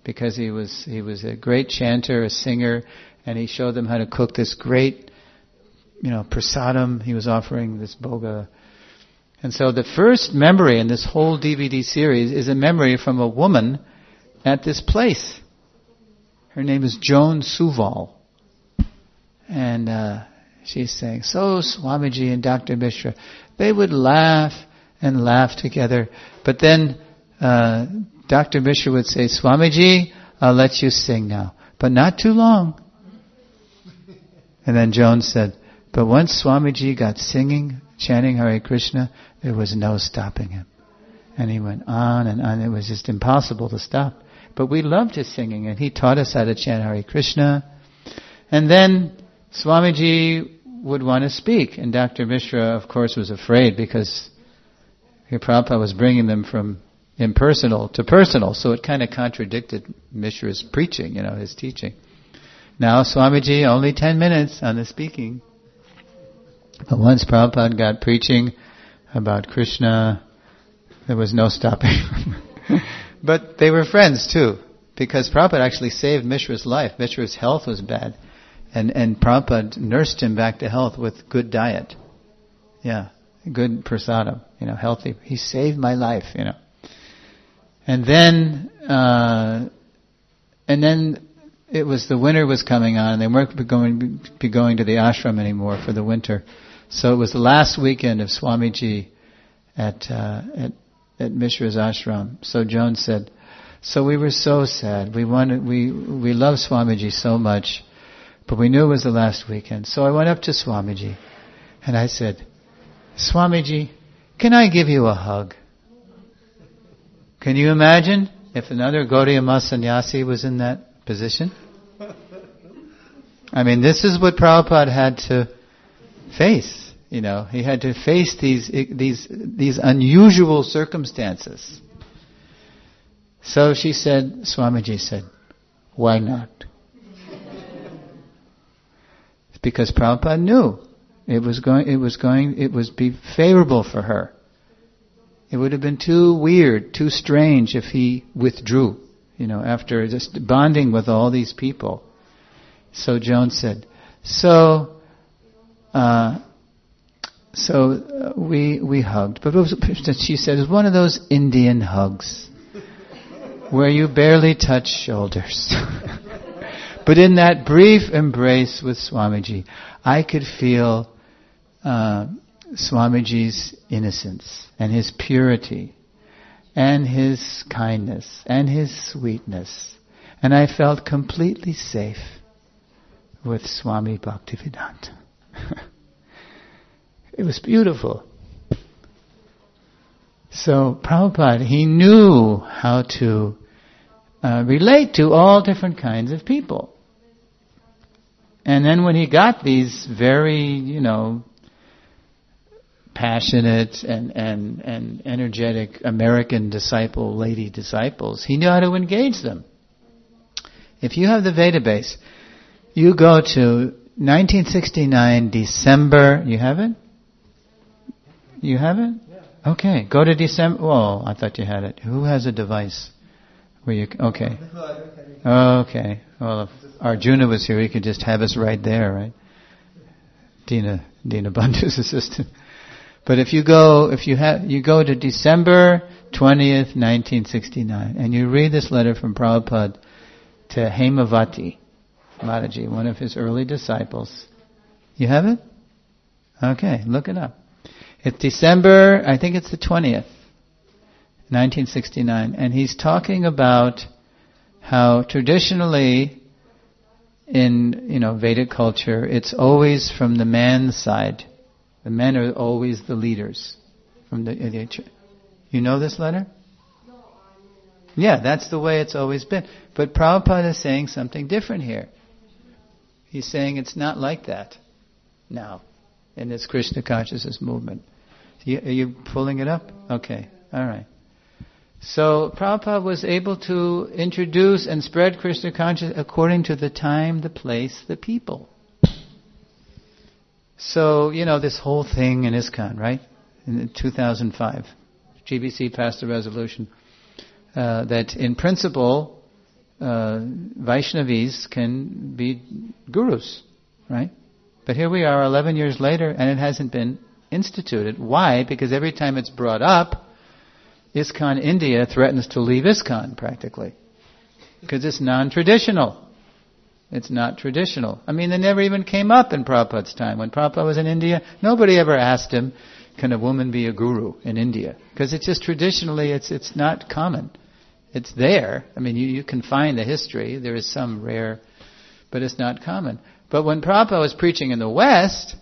because he was he was a great chanter, a singer, and he showed them how to cook this great, you know, prasadam. He was offering this bhoga. And so the first memory in this whole D V D series is a memory from a woman at this place. Her name is Joan Suval. And uh, she's saying, so Swamiji and Doctor Mishra, they would laugh and laugh together. But then uh, Doctor Mishra would say, Swamiji, I'll let you sing now, but not too long. And then Joan said, but once Swamiji got singing, chanting Hare Krishna, there was no stopping him. And he went on and on. It was just impossible to stop. But we loved his singing, and he taught us how to chant Hare Krishna. And then Swamiji would want to speak, and Doctor Mishra, of course, was afraid because Prabhupada was bringing them from impersonal to personal, so it kind of contradicted Mishra's preaching, you know, his teaching. Now Swamiji, only ten minutes on the speaking. But once Prabhupada got preaching about Krishna, there was no stopping. But they were friends too, because Prabhupada actually saved Mishra's life. Mishra's health was bad, and, and Prabhupada nursed him back to health with good diet. Yeah, good prasadam, you know, healthy. He saved my life, you know. And then, uh, and then it was the winter was coming on, and they weren't going be going to the ashram anymore for the winter. So it was the last weekend of Swamiji at uh, at at Mishra's ashram. So Joan said, so we were so sad. We wanted, we we loved Swamiji so much, but we knew it was the last weekend. So I went up to Swamiji, and I said, Swamiji, can I give you a hug? Can you imagine if another Gaudiya Math sannyasi was in that position? I mean, this is what Prabhupada had to face. You know, he had to face these these these unusual circumstances. So she said, Swamiji said, why not? Because Prabhupada knew it was going it was going it was be favorable for her. It would have been too weird, too strange if he withdrew, you know, after just bonding with all these people. So Joan said, so uh So uh, we we hugged, but it was, she said it was one of those Indian hugs where you barely touch shoulders. But in that brief embrace with Swamiji, I could feel uh, Swamiji's innocence and his purity and his kindness and his sweetness, and I felt completely safe with Swami Bhaktivedanta. It was beautiful. So Prabhupada, he knew how to uh, relate to all different kinds of people. And then when he got these very, you know, passionate and, and, and energetic American disciple, lady disciples, he knew how to engage them. If you have the Vedabase, you go to nineteen sixty-nine, December, you have it? You have it? Yeah. Okay, go to December. Oh, I thought you had it. Who has a device? Where you? Okay. Okay. Well, if Arjuna was here, he could just have us right there, right? Dina, Dina Bandhu's assistant. But if you go, if you have, you go to December twentieth, nineteen sixty-nine, and you read this letter from Prabhupada to Hemavati Mataji, one of his early disciples. You have it? Okay, look it up. It's December, I think it's the twentieth, nineteen sixty-nine, and he's talking about how traditionally in, you know, Vedic culture, it's always from the man's side. The men are always the leaders. From the, you know this letter? Yeah, that's the way it's always been. But Prabhupada is saying something different here. He's saying it's not like that now in this Krishna consciousness movement. You, are you pulling it up? Okay, all right. So Prabhupada was able to introduce and spread Krishna consciousness according to the time, the place, the people. So, you know, this whole thing in ISKCON, right? In two thousand five, G B C passed a resolution uh, that in principle, uh, Vaishnavis can be gurus, right? But here we are eleven years later and it hasn't been instituted. Why? Because every time it's brought up, ISKCON India threatens to leave ISKCON practically. Because it's non-traditional. It's not traditional. I mean, they never even came up in Prabhupada's time. When Prabhupada was in India, nobody ever asked him, can a woman be a guru in India? Because it's just traditionally, it's it's not common. It's there. I mean, you, you can find the history. There is some rare, but it's not common. But when Prabhupada was preaching in the West,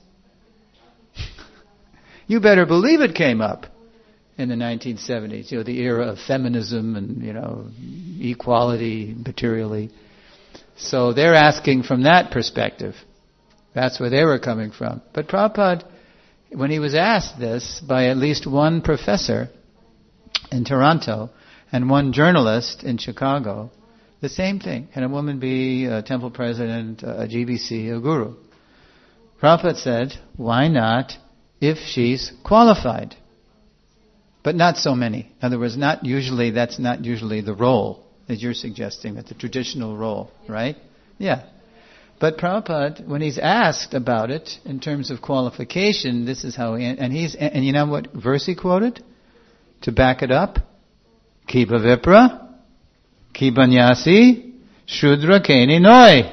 you better believe it came up in the nineteen seventies. You know, the era of feminism and, you know, equality materially. So they're asking from that perspective. That's where they were coming from. But Prabhupada, when he was asked this by at least one professor in Toronto and one journalist in Chicago, the same thing. Can a woman be a temple president, a G B C, a guru? Prabhupada said, why not if she's qualified? But not so many. In other words, not usually, that's not usually the role, as you're suggesting, that's the traditional role, right? Yeah. But Prabhupada, when he's asked about it in terms of qualification, this is how he, and he's, and you know what verse he quoted? To back it up? Kipa Vipra, Kibanyasi, Shudra Keni Noi.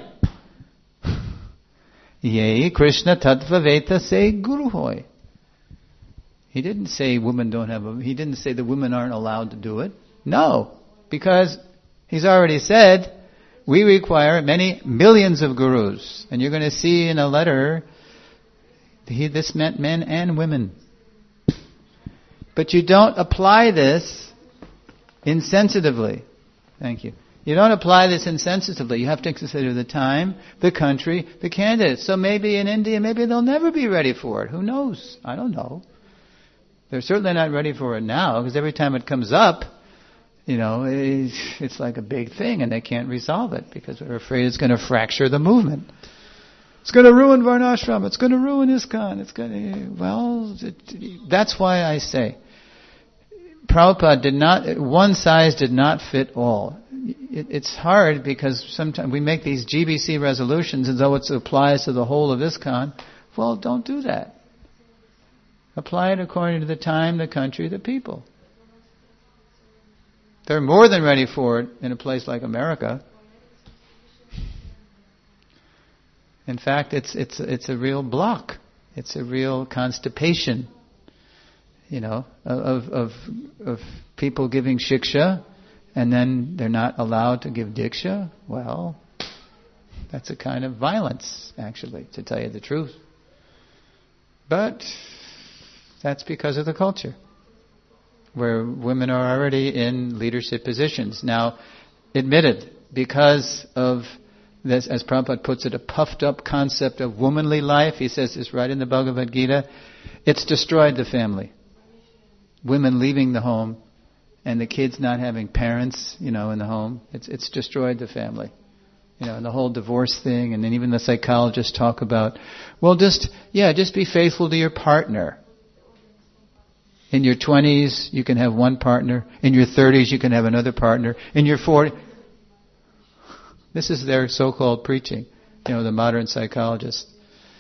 Yei Krishna Tattva Veta Se Guru Hoy. He didn't say women don't have a, he didn't say the women aren't allowed to do it. No. Because he's already said, we require many millions of gurus. And you're going to see in a letter, he, this meant men and women. But you don't apply this insensitively. Thank you. You don't apply this insensitively. You have to consider the time, the country, the candidates. So maybe in India, maybe they'll never be ready for it. Who knows? I don't know. They're certainly not ready for it now, because every time it comes up, you know, it's like a big thing, and they can't resolve it because they're afraid it's going to fracture the movement. It's going to ruin Varnashram. It's going to ruin ISKCON. It's going to, well, it, that's why I say, Prabhupada did not, one size did not fit all. It, it's hard because sometimes we make these G B C resolutions as though it applies to the whole of ISKCON. Well, don't do that. Apply it according to the time, the country, the people. They're more than ready for it in a place like America. In fact, it's it's it's a real block. It's a real constipation, you know, of of of people giving shiksha, and then they're not allowed to give diksha. Well, that's a kind of violence, actually, to tell you the truth. But that's because of the culture, where women are already in leadership positions. Now, admitted, because of this, as Prabhupada puts it, a puffed up concept of womanly life, he says this right in the Bhagavad Gita, it's destroyed the family. Women leaving the home and the kids not having parents, you know, in the home, it's it's destroyed the family. You know, and the whole divorce thing, and then even the psychologists talk about, well, just, yeah, just be faithful to your partner. In your twenties, you can have one partner. In your thirties, you can have another partner. In your forties, this is their so-called preaching, you know, the modern psychologists.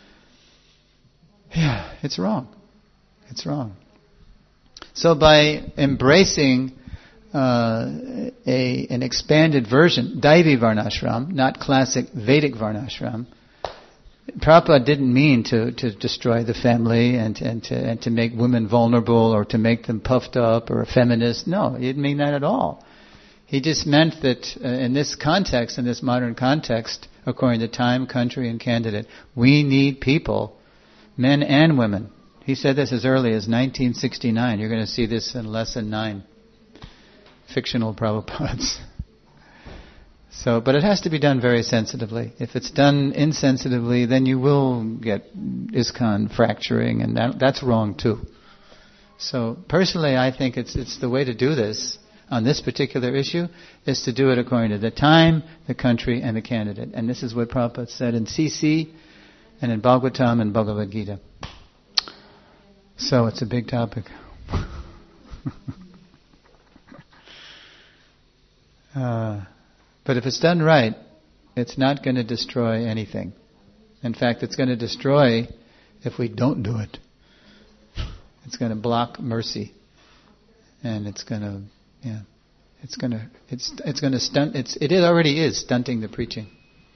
Yeah, it's wrong. It's wrong. So by embracing uh, a an expanded version, Daivi Varnashram, not classic Vedic Varnashram, Prabhupada didn't mean to, to destroy the family and, and to and to make women vulnerable or to make them puffed up or a feminist. No, he didn't mean that at all. He just meant that uh, in this context, in this modern context, according to time, country, and candidate, we need people, men and women. He said this as early as nineteen sixty-nine. You're going to see this in lesson nine. Fictional Prabhupads. So, but it has to be done very sensitively. If it's done insensitively, then you will get ISKCON fracturing, and that, that's wrong too. So, personally, I think it's it's the way to do this on this particular issue is to do it according to the time, the country, and the candidate. And this is what Prabhupada said in C C and in Bhagavatam and Bhagavad Gita. So, it's a big topic. uh, But if it's done right, it's not going to destroy anything. In fact, it's going to destroy if we don't do it. It's going to block mercy. And it's going to, yeah, it's going to, it's it's going to stunt, it's, it already is stunting the preaching.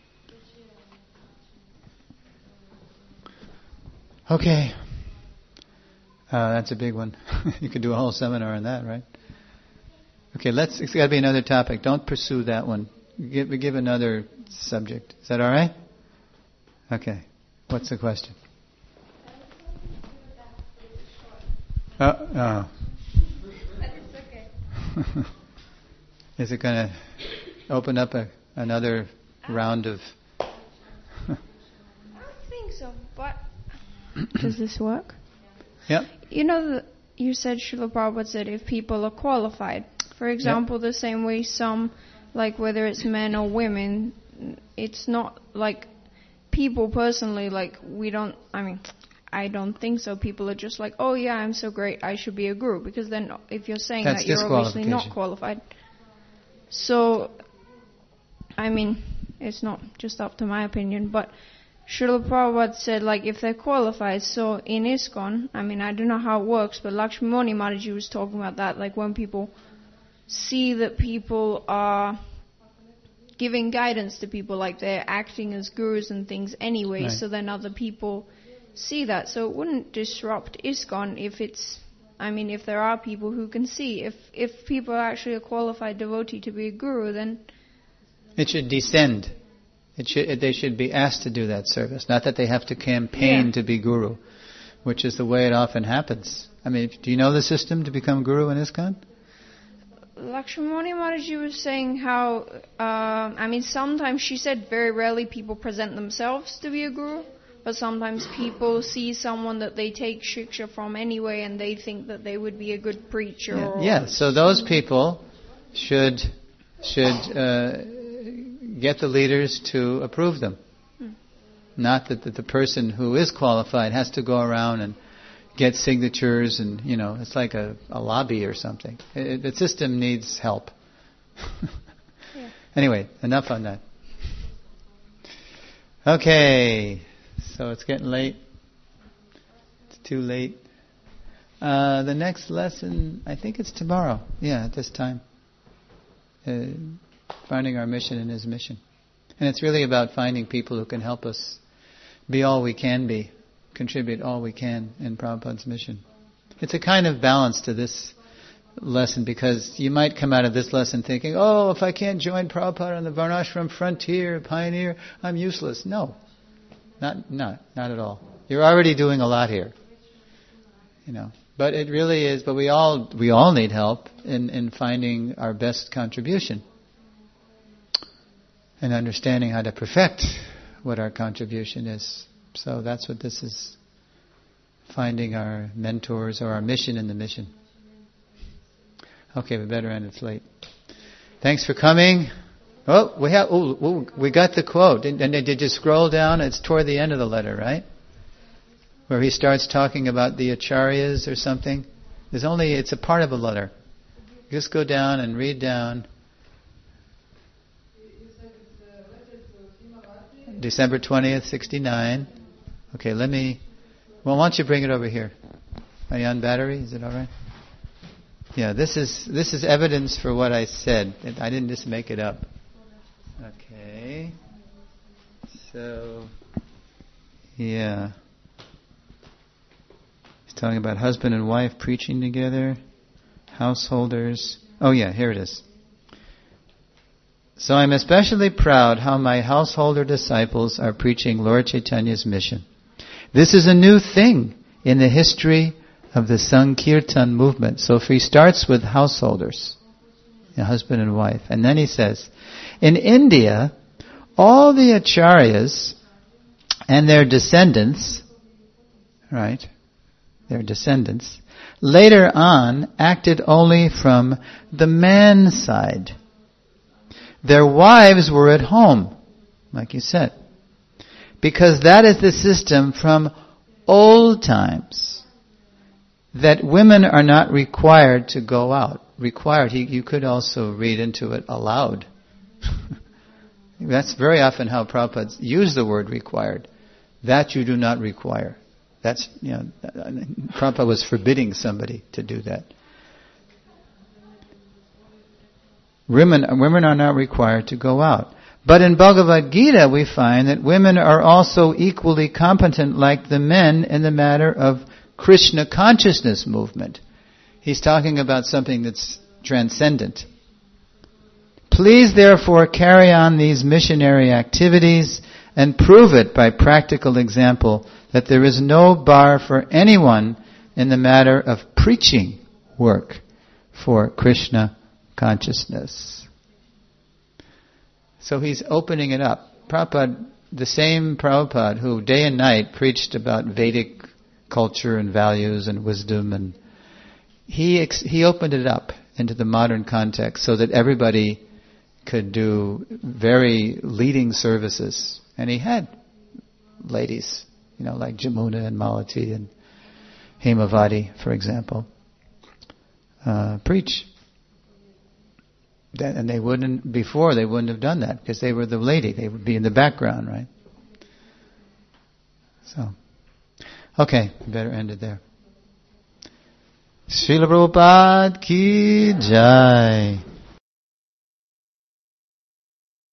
Okay. Uh, that's a big one. You could do a whole seminar on that, right? Okay, let's, it's got to be another topic. Don't pursue that one. Give, give another subject. Is that all right? Okay. What's the question? Oh, oh. Is it going to open up a, another round of... I don't think so, but... Does this work? Yeah. You know, the, you said Srila Prabhupada said if people are qualified. For example, yep. The same way some, like whether it's men or women, it's not like people personally, like we don't, I mean, I don't think so. People are just like, oh yeah, I'm so great, I should be a guru. Because then if you're saying That's that, you're obviously not qualified. So, I mean, it's not just up to my opinion, but Srila Prabhupada said, like, if they're qualified, so in ISKCON, I mean, I don't know how it works, but Lakshmani Mataji was talking about that, like when people see that people are giving guidance to people, like they're acting as gurus and things anyway, right. So then other people see that. So it wouldn't disrupt ISKCON if it's, I mean, if there are people who can see. If if people are actually a qualified devotee to be a guru, then... It should descend. It should, they should be asked to do that service, not that they have to campaign yeah. to be guru, which is the way it often happens. I mean, do you know the system to become guru in ISKCON? Lakshmani Mataji was saying how, uh, I mean, sometimes she said very rarely people present themselves to be a guru, but sometimes people see someone that they take shiksha from anyway and they think that they would be a good preacher. Yeah, or yeah. So those people should should uh, get the leaders to approve them. Hmm. Not that, that the person who is qualified has to go around and get signatures and, you know, it's like a, a lobby or something. It, the system needs help. Yeah. Anyway, enough on that. Okay, so it's getting late. It's too late. Uh, the next lesson, I think it's tomorrow. Yeah, at this time. Uh, finding our mission in His mission. And it's really about finding people who can help us be all we can be, contribute all we can in Prabhupada's mission. It's a kind of balance to this lesson, because you might come out of this lesson thinking, oh, if I can't join Prabhupada on the Varnashram frontier, pioneer, I'm useless. No, not not not at all. You're already doing a lot here, you know. But it really is. But we all we all need help in in finding our best contribution and understanding how to perfect what our contribution is. So that's what this is, finding our mentors or our mission in the mission. Okay, we better end. It's late. Thanks for coming. Oh, we have. Oh, oh we got the quote. And, and did you scroll down? It's toward the end of the letter, right? Where he starts talking about the acharyas or something. There's only. It's a part of a letter. Just go down and read down. December twentieth, sixty-nine. Okay, let me... Well, why don't you bring it over here? Are you on battery? Is it all right? Yeah, this is this is evidence for what I said. I didn't just make it up. Okay. So, yeah. He's talking about husband and wife preaching together, householders. Oh yeah, here it is. So I'm especially proud how my householder disciples are preaching Lord Chaitanya's mission. This is a new thing in the history of the Sankirtan movement. So if he starts with householders, a husband and wife, and then he says, in India, all the acharyas and their descendants, right, their descendants, later on acted only from the man side. Their wives were at home, like you said, because that is the system from old times, that women are not required to go out. Required, you could also read into it allowed. That's very often how Prabhupada used the word required. That you do not require. That's, you know, Prabhupada was forbidding somebody to do that. Women, women are not required to go out. But in Bhagavad Gita we find that women are also equally competent like the men in the matter of Krishna consciousness movement. He's talking about something that's transcendent. Please therefore carry on these missionary activities and prove it by practical example that there is no bar for anyone in the matter of preaching work for Krishna consciousness. So he's opening it up. Prabhupada, the same Prabhupada who day and night preached about Vedic culture and values and wisdom, and he ex- he opened it up into the modern context so that everybody could do very leading services. And he had ladies, you know, like Jamuna and Malati and Hemavati, for example, uh, preach. That, and they wouldn't, before they wouldn't have done that because they were the lady. They would be in the background, right? So, okay, better end it there. Srila Prabhupada ki jai.